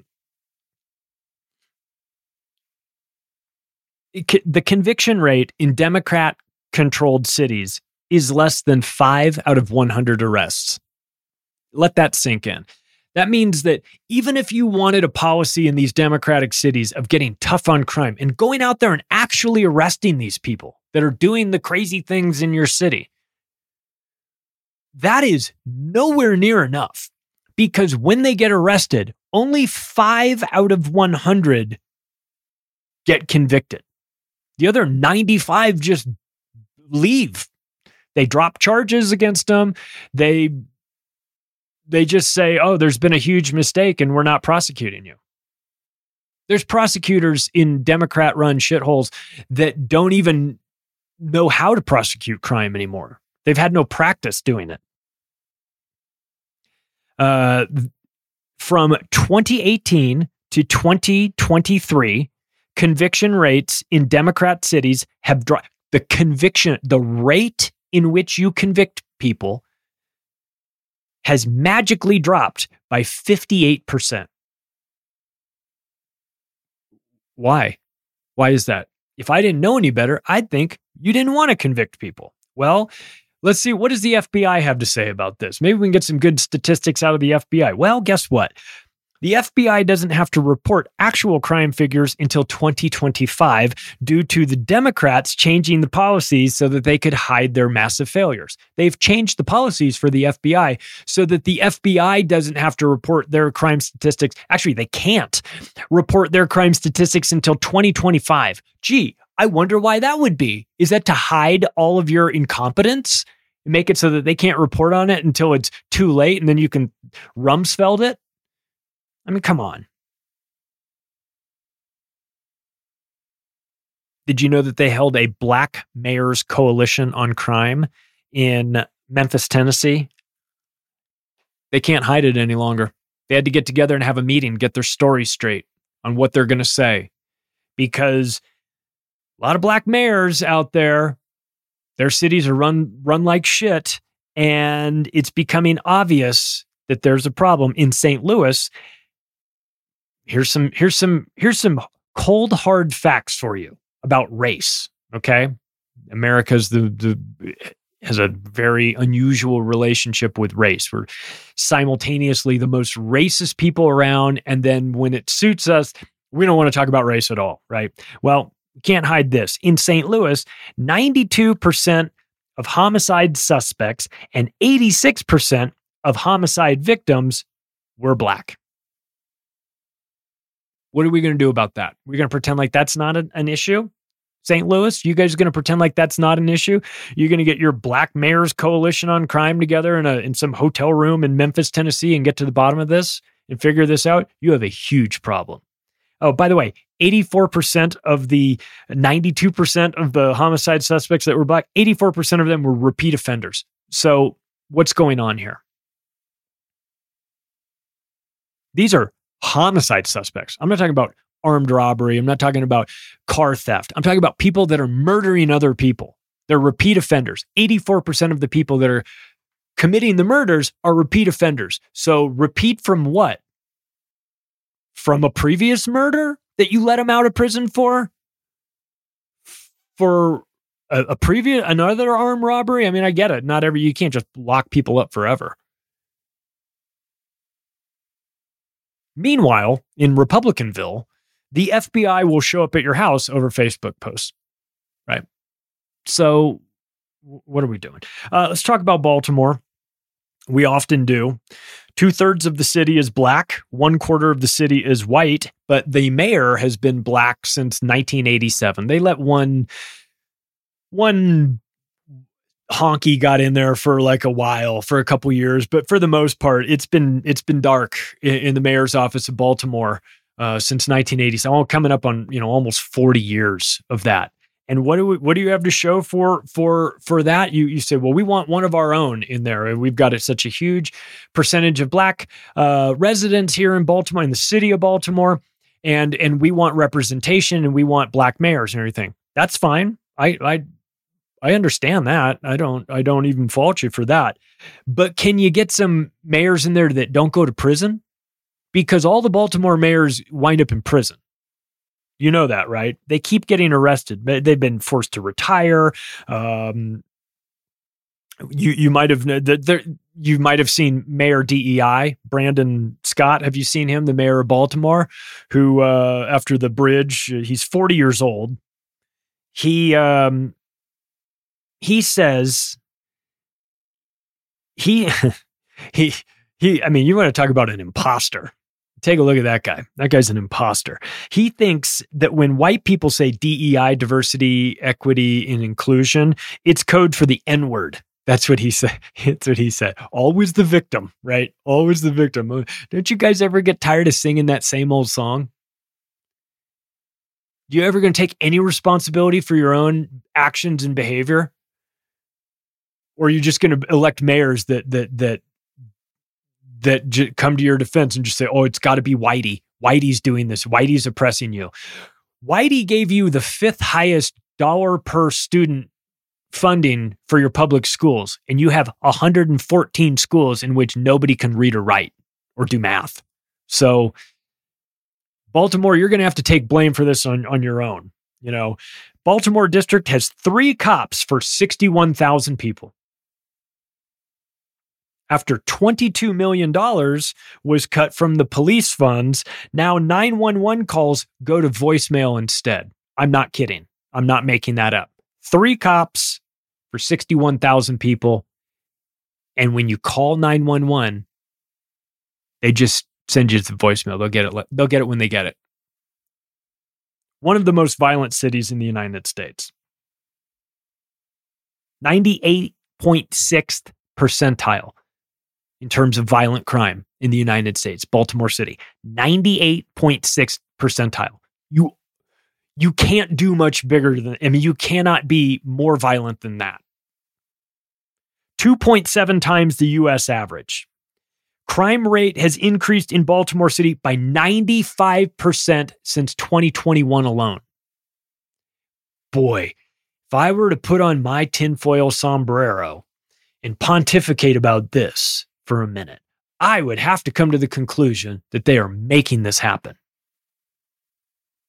M: it, the conviction rate in Democrat-controlled cities is less than five out of one hundred arrests. Let that sink in. That means that even if you wanted a policy in these Democratic cities of getting tough on crime and going out there and actually arresting these people that are doing the crazy things in your city, that is nowhere near enough, because when they get arrested, only five out of one hundred get convicted. The other ninety-five just leave. They drop charges against them. They, they just say, oh, there's been a huge mistake and we're not prosecuting you. There's prosecutors in Democrat-run shitholes that don't even know how to prosecute crime anymore. They've had no practice doing it. Uh, from twenty eighteen to twenty twenty-three, conviction rates in Democrat cities have dropped. The conviction, the rate in which you convict people has magically dropped by fifty-eight percent. Why? Why is that? If I didn't know any better, I'd think you didn't want to convict people. Well, let's see, what does the F B I have to say about this? Maybe we can get some good statistics out of the F B I. Well, guess what? The F B I doesn't have to report actual crime figures until twenty twenty-five due to the Democrats changing the policies so that they could hide their massive failures. They've changed the policies for the F B I so that the F B I doesn't have to report their crime statistics. Actually, they can't report their crime statistics until twenty twenty-five. Gee, I wonder why that would be. Is that to hide all of your incompetence and make it so that they can't report on it until it's too late and then you can Rumsfeld it? I mean, come on. Did you know that they held a Black Mayors Coalition on Crime in Memphis, Tennessee? They can't hide it any longer. They had to get together and have a meeting, get their story straight on what they're going to say. Because a lot of black mayors out there, their cities are run run like shit, and it's becoming obvious that there's a problem in Saint Louis. here's some here's some here's some cold hard facts for you about race. Okay, America's the the has a very unusual relationship with race. We're simultaneously the most racist people around, and then when it suits us, we don't want to talk about race at all, right? Well, can't hide this. In Saint Louis, ninety-two percent of homicide suspects and eighty-six percent of homicide victims were Black. What are we going to do about that? We're going to pretend like that's not a, an issue? Saint Louis, you guys are going to pretend like that's not an issue? You're going to get your Black Mayors Coalition on Crime together in a in some hotel room in Memphis, Tennessee, and get to the bottom of this and figure this out? You have a huge problem. Oh, by the way, eighty-four percent of the ninety-two percent of the homicide suspects that were Black, eighty-four percent of them were repeat offenders. So what's going on here? These are homicide suspects. I'm not talking about armed robbery. I'm not talking about car theft. I'm talking about people that are murdering other people. They're repeat offenders. eighty-four percent of the people that are committing the murders are repeat offenders. So repeat from what? From a previous murder that you let them out of prison for? For a, a previous, another armed robbery? I mean, I get it. Not every, you can't just lock people up forever. Meanwhile, in Republicanville, the F B I will show up at your house over Facebook posts, right? So what are we doing? Uh, let's talk about Baltimore. We often do. Two-thirds of the city is Black. One quarter of the city is white, but the mayor has been Black since nineteen eighty-seven. They let one, one honky got in there for like a while, for a couple years, but for the most part, it's been it's been dark in, in the mayor's office of Baltimore uh, since nineteen eighty-seven. Coming up on you know almost forty years of that. And what do we, what do you have to show for for for that? You you say, well, we want one of our own in there, and we've got a, such a huge percentage of Black uh, residents here in Baltimore, in the city of Baltimore, and and we want representation, and we want Black mayors and everything. That's fine. I I I understand that. I don't I don't even fault you for that. But can you get some mayors in there that don't go to prison? Because all the Baltimore mayors wind up in prison. You know that, right? They keep getting arrested. They've been forced to retire. Um, you you might have there, you might have seen Mayor D E I, Brandon Scott. Have you seen him, the mayor of Baltimore, who uh, after the bridge, he's forty years old. He um, he says he he he. I mean, you want to talk about an imposter? Take a look at that guy. That guy's an imposter. He thinks that when white people say D E I, diversity, equity, and inclusion, it's code for the N-word. That's what he said. That's what he said. Always the victim, right? Always the victim. Don't you guys ever get tired of singing that same old song? You ever going to take any responsibility for your own actions and behavior? Or are you just going to elect mayors that that that that j- come to your defense and just say, oh, it's got to be Whitey. Whitey's doing this. Whitey's oppressing you. Whitey gave you the fifth highest dollar per student funding for your public schools, and you have one hundred fourteen schools in which nobody can read or write or do math. So Baltimore, you're going to have to take blame for this on, on your own. You know, Baltimore district has three cops for sixty-one thousand people. After twenty-two million dollars was cut from the police funds, now nine one one calls go to voicemail instead. I'm not kidding. I'm not making that up. Three cops for sixty-one thousand people. And when you call nine one one, they just send you to the voicemail. They'll get it. They'll get it when they get it. One of the most violent cities in the United States. ninety-eight point sixth percentile. In terms of violent crime in the United States, Baltimore City, ninety-eight point six percentile. You, you can't do much bigger than, I mean, you cannot be more violent than that. two point seven times the U S average. Crime rate has increased in Baltimore City by ninety-five percent since twenty twenty-one alone. Boy, if I were to put on my tinfoil sombrero and pontificate about this for a minute, I would have to come to the conclusion that they are making this happen.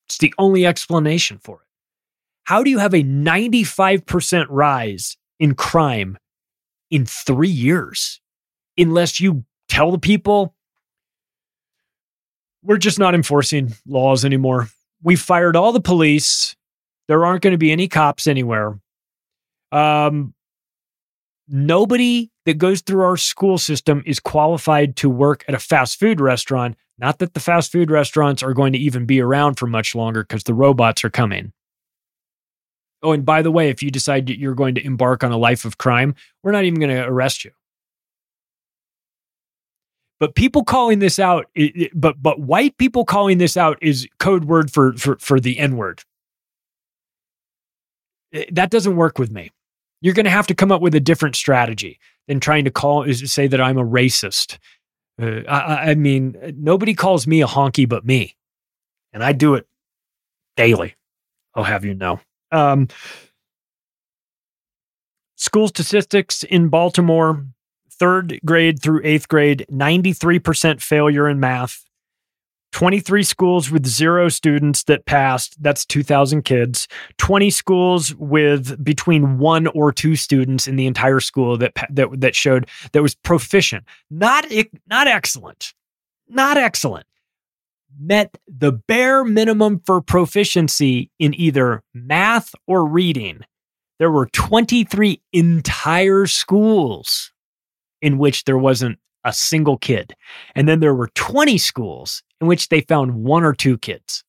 M: It's the only explanation for it. How do you have a ninety-five percent rise in crime in three years? Unless you tell the people, we're just not enforcing laws anymore. We fired all the police. There aren't going to be any cops anywhere. Um, nobody that goes through our school system is qualified to work at a fast food restaurant. Not that the fast food restaurants are going to even be around for much longer because the robots are coming. Oh, and by the way, if you decide that you're going to embark on a life of crime, we're not even going to arrest you. But people calling this out, it, it, but but white people calling this out is code word for, for, for the N-word. That doesn't work with me. You're going to have to come up with a different strategy than trying to call is say that I'm a racist. Uh, I, I mean, nobody calls me a honky but me, and I do it daily. I'll have you know. Um, school statistics in Baltimore, third grade through eighth grade, ninety-three percent failure in math. twenty-three schools with zero students that passed. That's two thousand kids. twenty schools with between one or two students in the entire school that that that showed that was proficient. Not not excellent. Not excellent. Met the bare minimum for proficiency in either math or reading. There were twenty-three entire schools in which there wasn't a single kid. And then there were twenty schools in which they found one or two kids.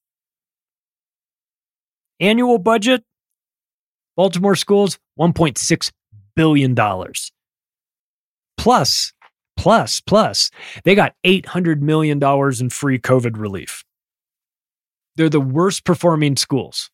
M: Annual budget, Baltimore schools, one point six billion dollars. Plus, plus, plus, they got eight hundred million dollars in free COVID relief. They're the worst performing schools.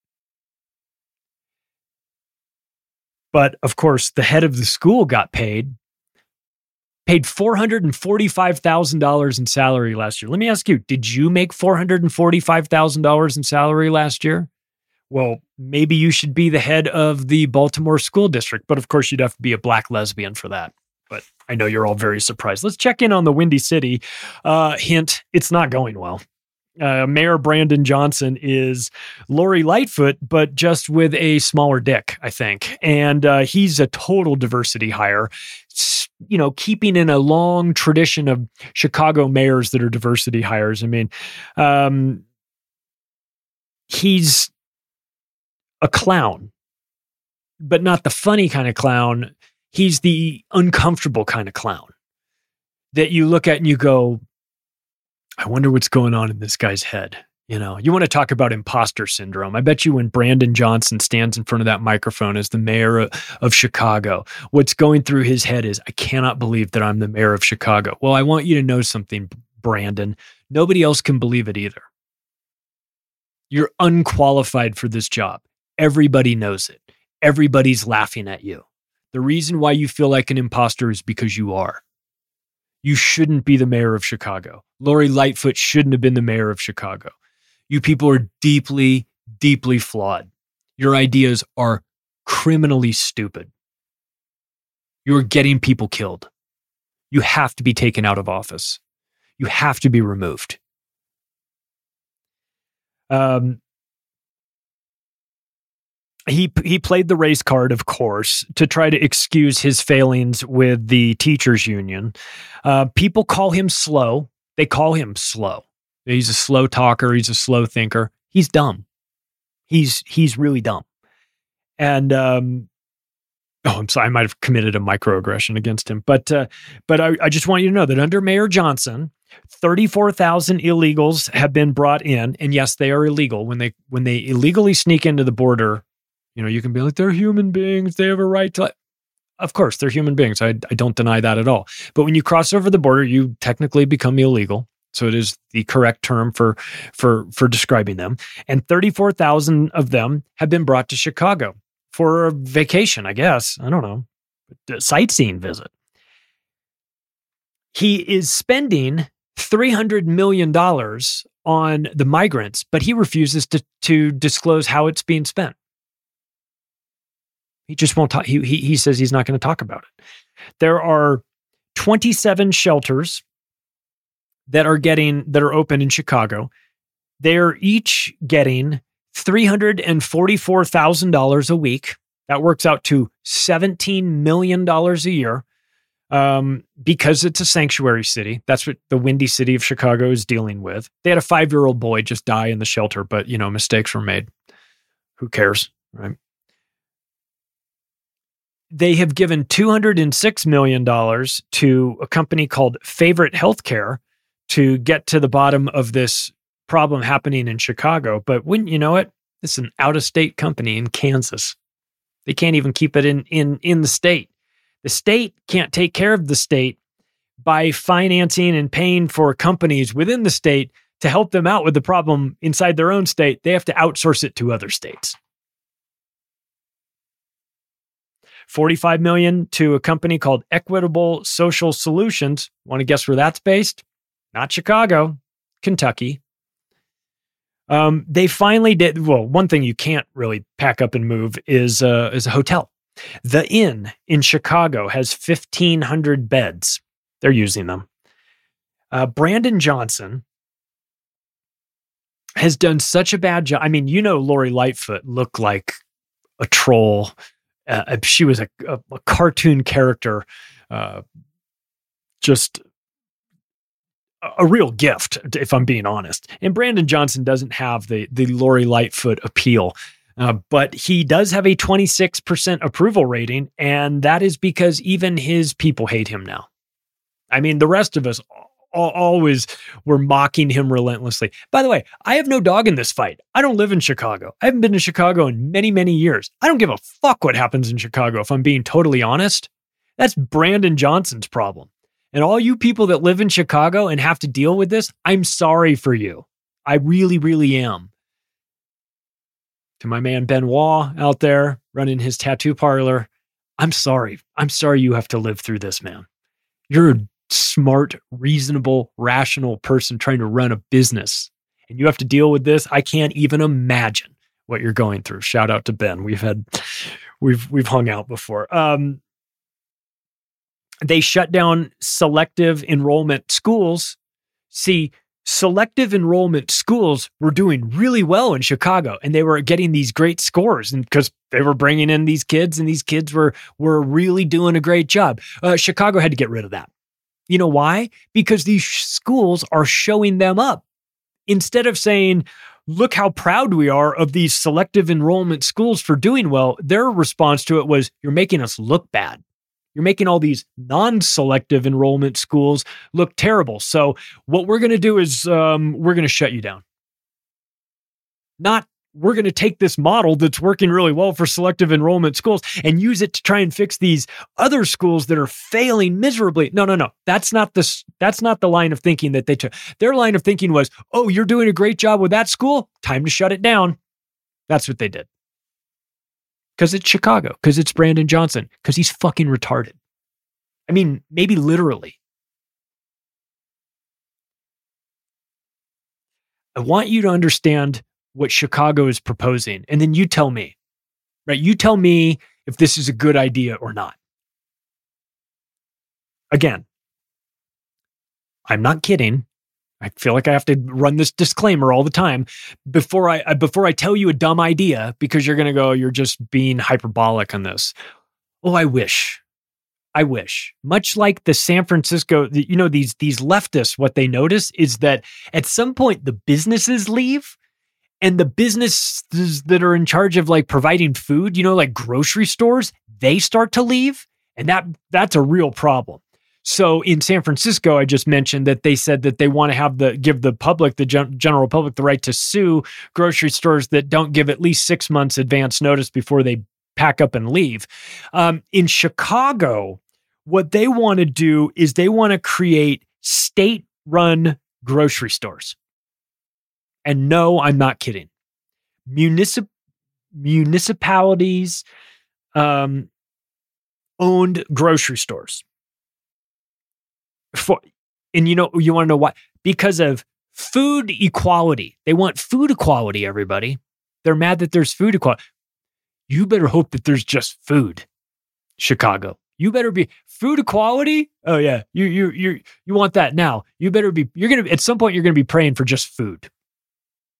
M: But of course, the head of the school got paid. Paid four hundred forty-five thousand dollars in salary last year. Let me ask you, did you make four hundred forty-five thousand dollars in salary last year? Well, maybe you should be the head of the Baltimore School District, but of course you'd have to be a black lesbian for that. But I know you're all very surprised. Let's check in on the Windy City. Uh, hint, it's not going well. Uh, Mayor Brandon Johnson is Lori Lightfoot, but just with a smaller dick, I think. And uh, he's a total diversity hire, you know, keeping in a long tradition of Chicago mayors that are diversity hires. I mean, um, he's a clown, but not the funny kind of clown. He's the uncomfortable kind of clown that you look at and you go, I wonder what's going on in this guy's head. You know, you want to talk about imposter syndrome. I bet you when Brandon Johnson stands in front of that microphone as the mayor of, of Chicago, what's going through his head is, I cannot believe that I'm the mayor of Chicago. Well, I want you to know something, Brandon. Nobody else can believe it either. You're unqualified for this job. Everybody knows it. Everybody's laughing at you. The reason why you feel like an imposter is because you are. You shouldn't be the mayor of Chicago. Lori Lightfoot shouldn't have been the mayor of Chicago. You people are deeply, deeply flawed. Your ideas are criminally stupid. You're getting people killed. You have to be taken out of office. You have to be removed. Um, He he played the race card, of course, to try to excuse his failings with the teachers union. Uh, people call him slow. They call him slow. He's a slow talker. He's a slow thinker. He's dumb. He's he's really dumb. And um, oh, I'm sorry, I might have committed a microaggression against him. But uh, but I, I just want you to know that under Mayor Johnson, thirty-four thousand illegals have been brought in, and yes, they are illegal when they when they illegally sneak into the border. You know, you can be like, they're human beings. They have a right to... Of course, they're human beings. I, I don't deny that at all. But when you cross over the border, you technically become illegal. So it is the correct term for for for describing them. And thirty-four thousand of them have been brought to Chicago for a vacation, I guess. I don't know. A sightseeing visit. He is spending three hundred million dollars on the migrants, but he refuses to, to disclose how it's being spent. He just won't talk. He, he, he says he's not going to talk about it. There are twenty-seven shelters that are getting, that are open in Chicago. They're each getting three hundred forty-four thousand dollars a week. That works out to seventeen million dollars a year um, because it's a sanctuary city. That's what the Windy City of Chicago is dealing with. They had a five-year-old boy just die in the shelter, but, you know, mistakes were made. Who cares, right? They have given two hundred six million dollars to a company called Favorite Healthcare to get to the bottom of this problem happening in Chicago. But wouldn't you know it, it's an out-of-state company in Kansas. They can't even keep it in, in, in the state. The state can't take care of the state by financing and paying for companies within the state to help them out with the problem inside their own state. They have to outsource it to other states. forty-five million dollars to a company called Equitable Social Solutions. Want to guess where that's based? Not Chicago, Kentucky. Um, they finally did. Well, one thing you can't really pack up and move is uh, is a hotel. The Inn in Chicago has fifteen hundred beds. They're using them. Uh, Brandon Johnson has done such a bad job. I mean, you know, Lori Lightfoot looked like a troll. Uh, she was a, a, a cartoon character, uh, just a, a real gift, if I'm being honest. And Brandon Johnson doesn't have the the Lori Lightfoot appeal, uh, but he does have a twenty-six percent approval rating, and that is because even his people hate him now. I mean, the rest of us always were mocking him relentlessly. By the way, I have no dog in this fight. I don't live in Chicago. I haven't been to Chicago in many, many years. I don't give a fuck what happens in Chicago, if I'm being totally honest. That's Brandon Johnson's problem. And all you people that live in Chicago and have to deal with this, I'm sorry for you. I really, really am. To my man Benoit out there running his tattoo parlor, I'm sorry. I'm sorry you have to live through this, man. You're a smart, reasonable, rational person trying to run a business, and you have to deal with this. I can't even imagine what you're going through. Shout out to Ben. We've had, we've, we've hung out before. Um, they shut down selective enrollment schools. See, selective enrollment schools were doing really well in Chicago, and they were getting these great scores, and because they were bringing in these kids, and these kids were, were really doing a great job. Uh, Chicago had to get rid of that. You know why? Because these schools are showing them up. Instead of saying, look how proud we are of these selective enrollment schools for doing well, their response to it was, you're making us look bad. You're making all these non-selective enrollment schools look terrible. So what we're going to do is um, we're going to shut you down. Not, we're going to take this model that's working really well for selective enrollment schools and use it to try and fix these other schools that are failing miserably. No, no, no. That's not the, that's not the line of thinking that they took. Their line of thinking was, oh, you're doing a great job with that school. Time to shut it down. That's what they did. Because it's Chicago. Because it's Brandon Johnson. Because he's fucking retarded. I mean, maybe literally. I want you to understand what Chicago is proposing. And then you tell me, right? You tell me if this is a good idea or not. Again, I'm not kidding. I feel like I have to run this disclaimer all the time before I, before I tell you a dumb idea, because you're going to go, you're just being hyperbolic on this. Oh, I wish. I wish. Much like the San Francisco, you know, these, these leftists, what they notice is that at some point the businesses leave. And the businesses that are in charge of like providing food, you know, like grocery stores, they start to leave. And that that's a real problem. So in San Francisco, I just mentioned that they said that they want to have the give the public, the gen- general public, the right to sue grocery stores that don't give at least six months advance notice before they pack up and leave. Um, in Chicago, what they want to do is they want to create state-run grocery stores. And no, I'm not kidding. Municip- municipalities um, owned grocery stores. For, and you know, you want to know why? Because of food equality. They want food equality, everybody. They're mad that there's food equality. You better hope that there's just food, Chicago. You better be food equality. Oh yeah, you you you you want that now. You better be. You're gonna at some point. You're gonna be praying for just food.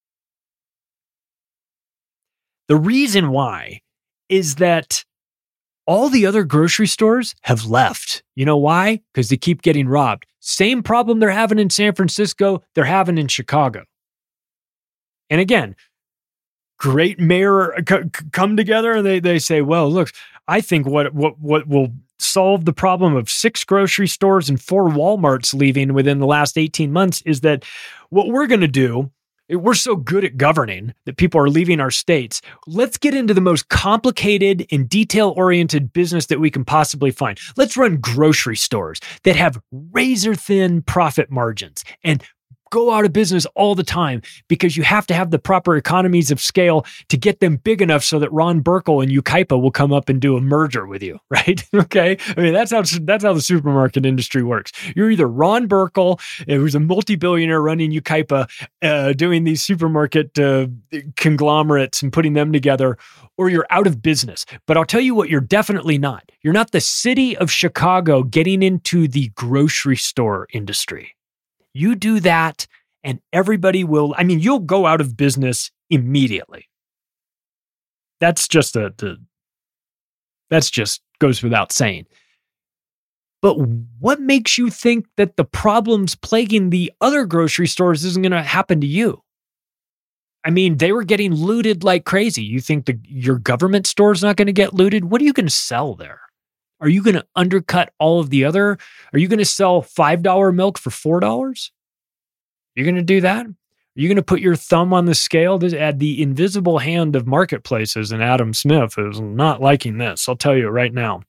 M: The reason why is that all the other grocery stores have left. You know why? Because they keep getting robbed. Same problem they're having in San Francisco, they're having in Chicago. And again, great mayor c- come together and they, they say, well, look, I think what, what, what will solve the problem of six grocery stores and four Walmarts leaving within the last eighteen months is that what we're going to do, we're so good at governing that people are leaving our states. Let's get into the most complicated and detail-oriented business that we can possibly find. Let's run grocery stores that have razor-thin profit margins and go out of business all the time because you have to have the proper economies of scale to get them big enough so that Ron Burkle and Yucaipa will come up and do a merger with you, right? Okay. I mean, that's how, that's how the supermarket industry works. You're either Ron Burkle, who's a multi-billionaire running Yucaipa, uh, doing these supermarket uh, conglomerates and putting them together, or you're out of business. But I'll tell you what, you're definitely not. You're not the city of Chicago getting into the grocery store industry. You do that and everybody will, I mean, you'll go out of business immediately. That's just a, a that's just goes without saying. But what makes you think that the problems plaguing the other grocery stores isn't going to happen to you? I mean, they were getting looted like crazy. You think the, your government store's not going to get looted? What are you going to sell there? Are you going to undercut all of the other? Are you going to sell five dollars milk for four dollars? You're going to do that? Are you going to put your thumb on the scale? This, at the invisible hand of marketplaces, and Adam Smith is not liking this. I'll tell you right now.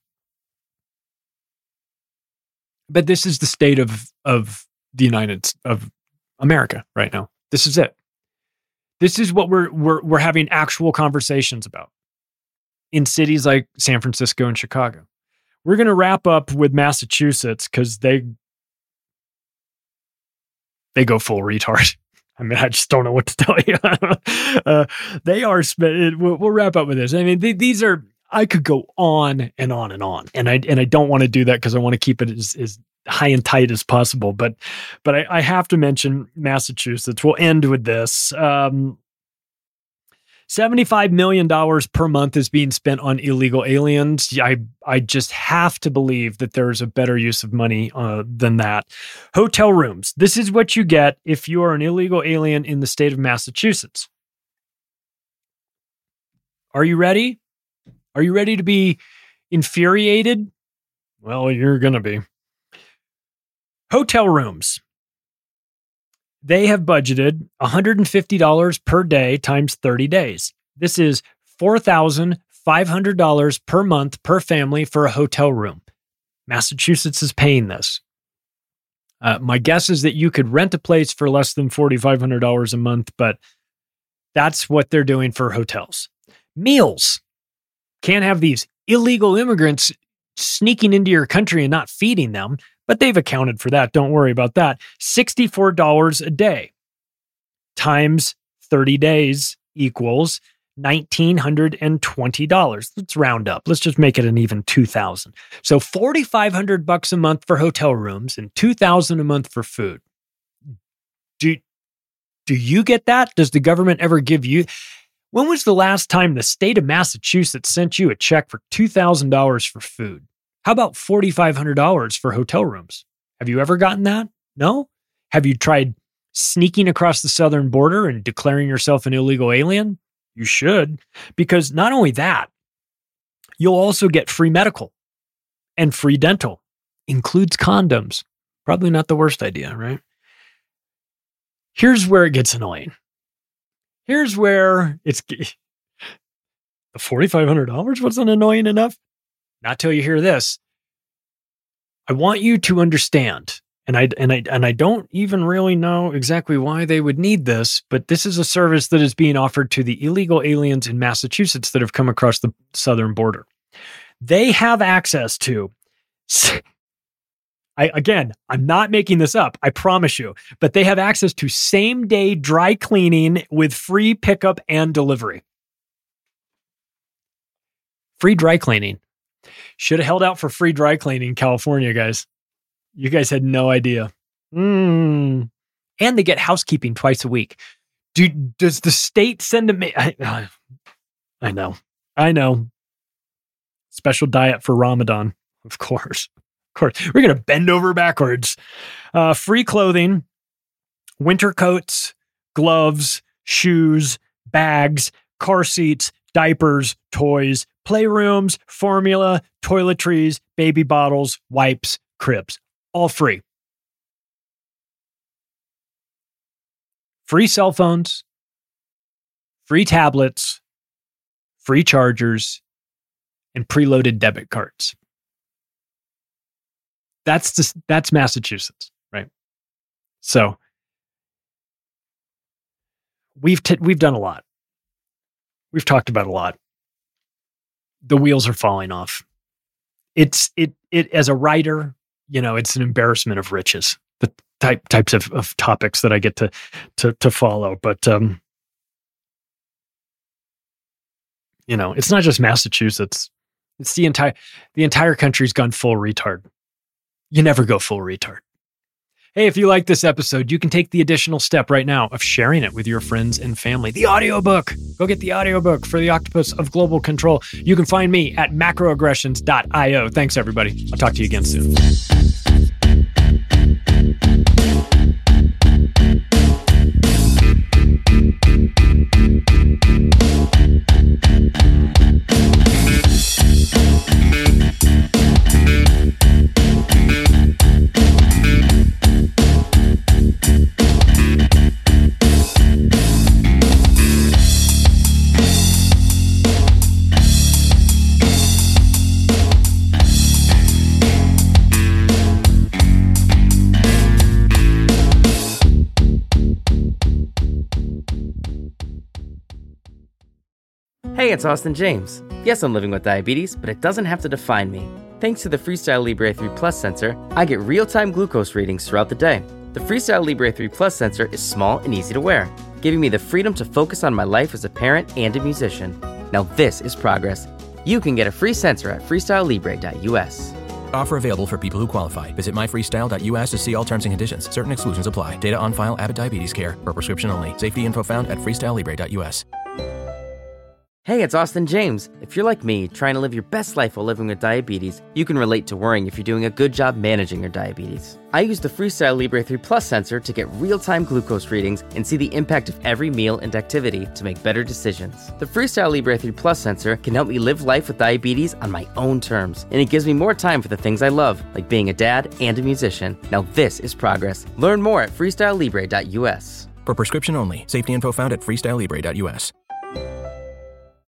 M: But this is the state of, of the United of America right now. This is it. This is what we're we're we're having actual conversations about in cities like San Francisco and Chicago. We're going to wrap up with Massachusetts because they they go full retard. I mean, I just don't know what to tell you. uh, they are. We'll, we'll wrap up with this. I mean, they, these are. I could go on and on and on, and I and I don't want to do that because I want to keep it as, as high and tight as possible. But but I, I have to mention Massachusetts. We'll end with this. Um, seventy-five million dollars per month is being spent on illegal aliens. I I just have to believe that there's a better use of money uh, than that. Hotel rooms. This is what you get if you are an illegal alien in the state of Massachusetts. Are you ready? Are you ready to be infuriated? Well, you're going to be. Hotel rooms. They have budgeted one hundred fifty dollars per day times thirty days. This is four thousand five hundred dollars per month per family for a hotel room. Massachusetts is paying this. Uh, my guess is that you could rent a place for less than four thousand five hundred dollars a month, but that's what they're doing for hotels. Meals. Can't have these illegal immigrants sneaking into your country and not feeding them. But they've accounted for that. Don't worry about that. sixty-four dollars a day times thirty days equals one thousand nine hundred twenty dollars. Let's round up. Let's just make it an even two thousand dollars. So four thousand five hundred dollars bucks a month for hotel rooms and two thousand dollars a month for food. Do, do you get that? Does the government ever give you? When was the last time the state of Massachusetts sent you a check for two thousand dollars for food? How about four thousand five hundred dollars for hotel rooms? Have you ever gotten that? No? Have you tried sneaking across the southern border and declaring yourself an illegal alien? You should, because not only that, you'll also get free medical and free dental. Includes condoms. Probably not the worst idea, right? Here's where it gets annoying. Here's where it's... The four thousand five hundred dollars wasn't annoying enough? Not till you hear this. I want you to understand, and I and I and I don't even really know exactly why they would need this, but this is a service that is being offered to the illegal aliens in Massachusetts that have come across the southern border. They have access to, I again, I'm not making this up, I promise you, but they have access to same-day dry cleaning with free pickup and delivery. Free dry cleaning. Should have held out for free dry cleaning in California, guys. You guys had no idea. Mm. And they get housekeeping twice a week. Do, does the state send them? I, I know. I know. Special diet for Ramadan, of course. Of course. We're going to bend over backwards. Uh, free clothing, winter coats, gloves, shoes, bags, car seats, diapers, toys, playrooms, formula, toiletries, baby bottles, wipes, cribs. All free. Free cell phones, free tablets, free chargers, and preloaded debit cards. That's just, that's Massachusetts, right? So we've t- we've done a lot. We've talked about a lot. The wheels are falling off. It's it it as a writer, you know, it's an embarrassment of riches. The type types of, of topics that I get to to to follow, but um, you know, it's not just Massachusetts. It's the entire the entire country's gone full retard. You never go full retard. Hey, if you like this episode, you can take the additional step right now of sharing it with your friends and family. The audiobook. Go get the audiobook for The Octopus of Global Control. You can find me at macroaggressions dot io. Thanks, everybody. I'll talk to you again soon.
B: Hey, it's Austin James. Yes, I'm living with diabetes, but it doesn't have to define me. Thanks to the Freestyle Libre three Plus sensor, I get real-time glucose readings throughout the day. The Freestyle Libre three Plus sensor is small and easy to wear, giving me the freedom to focus on my life as a parent and a musician. Now this is progress. You can get a free sensor at freestyle libre dot u s.
N: Offer available for people who qualify. Visit my freestyle dot u s to see all terms and conditions. Certain exclusions apply. Data on file, Abbott Diabetes Care. For prescription only. Safety info found at freestyle libre dot u s.
B: Hey, it's Austin James. If you're like me, trying to live your best life while living with diabetes, you can relate to worrying if you're doing a good job managing your diabetes. I use the Freestyle Libre three Plus sensor to get real-time glucose readings and see the impact of every meal and activity to make better decisions. The Freestyle Libre three Plus sensor can help me live life with diabetes on my own terms, and it gives me more time for the things I love, like being a dad and a musician. Now this is progress. Learn more at freestyle libre dot u s.
N: For prescription only. Safety info found at freestyle libre dot u s.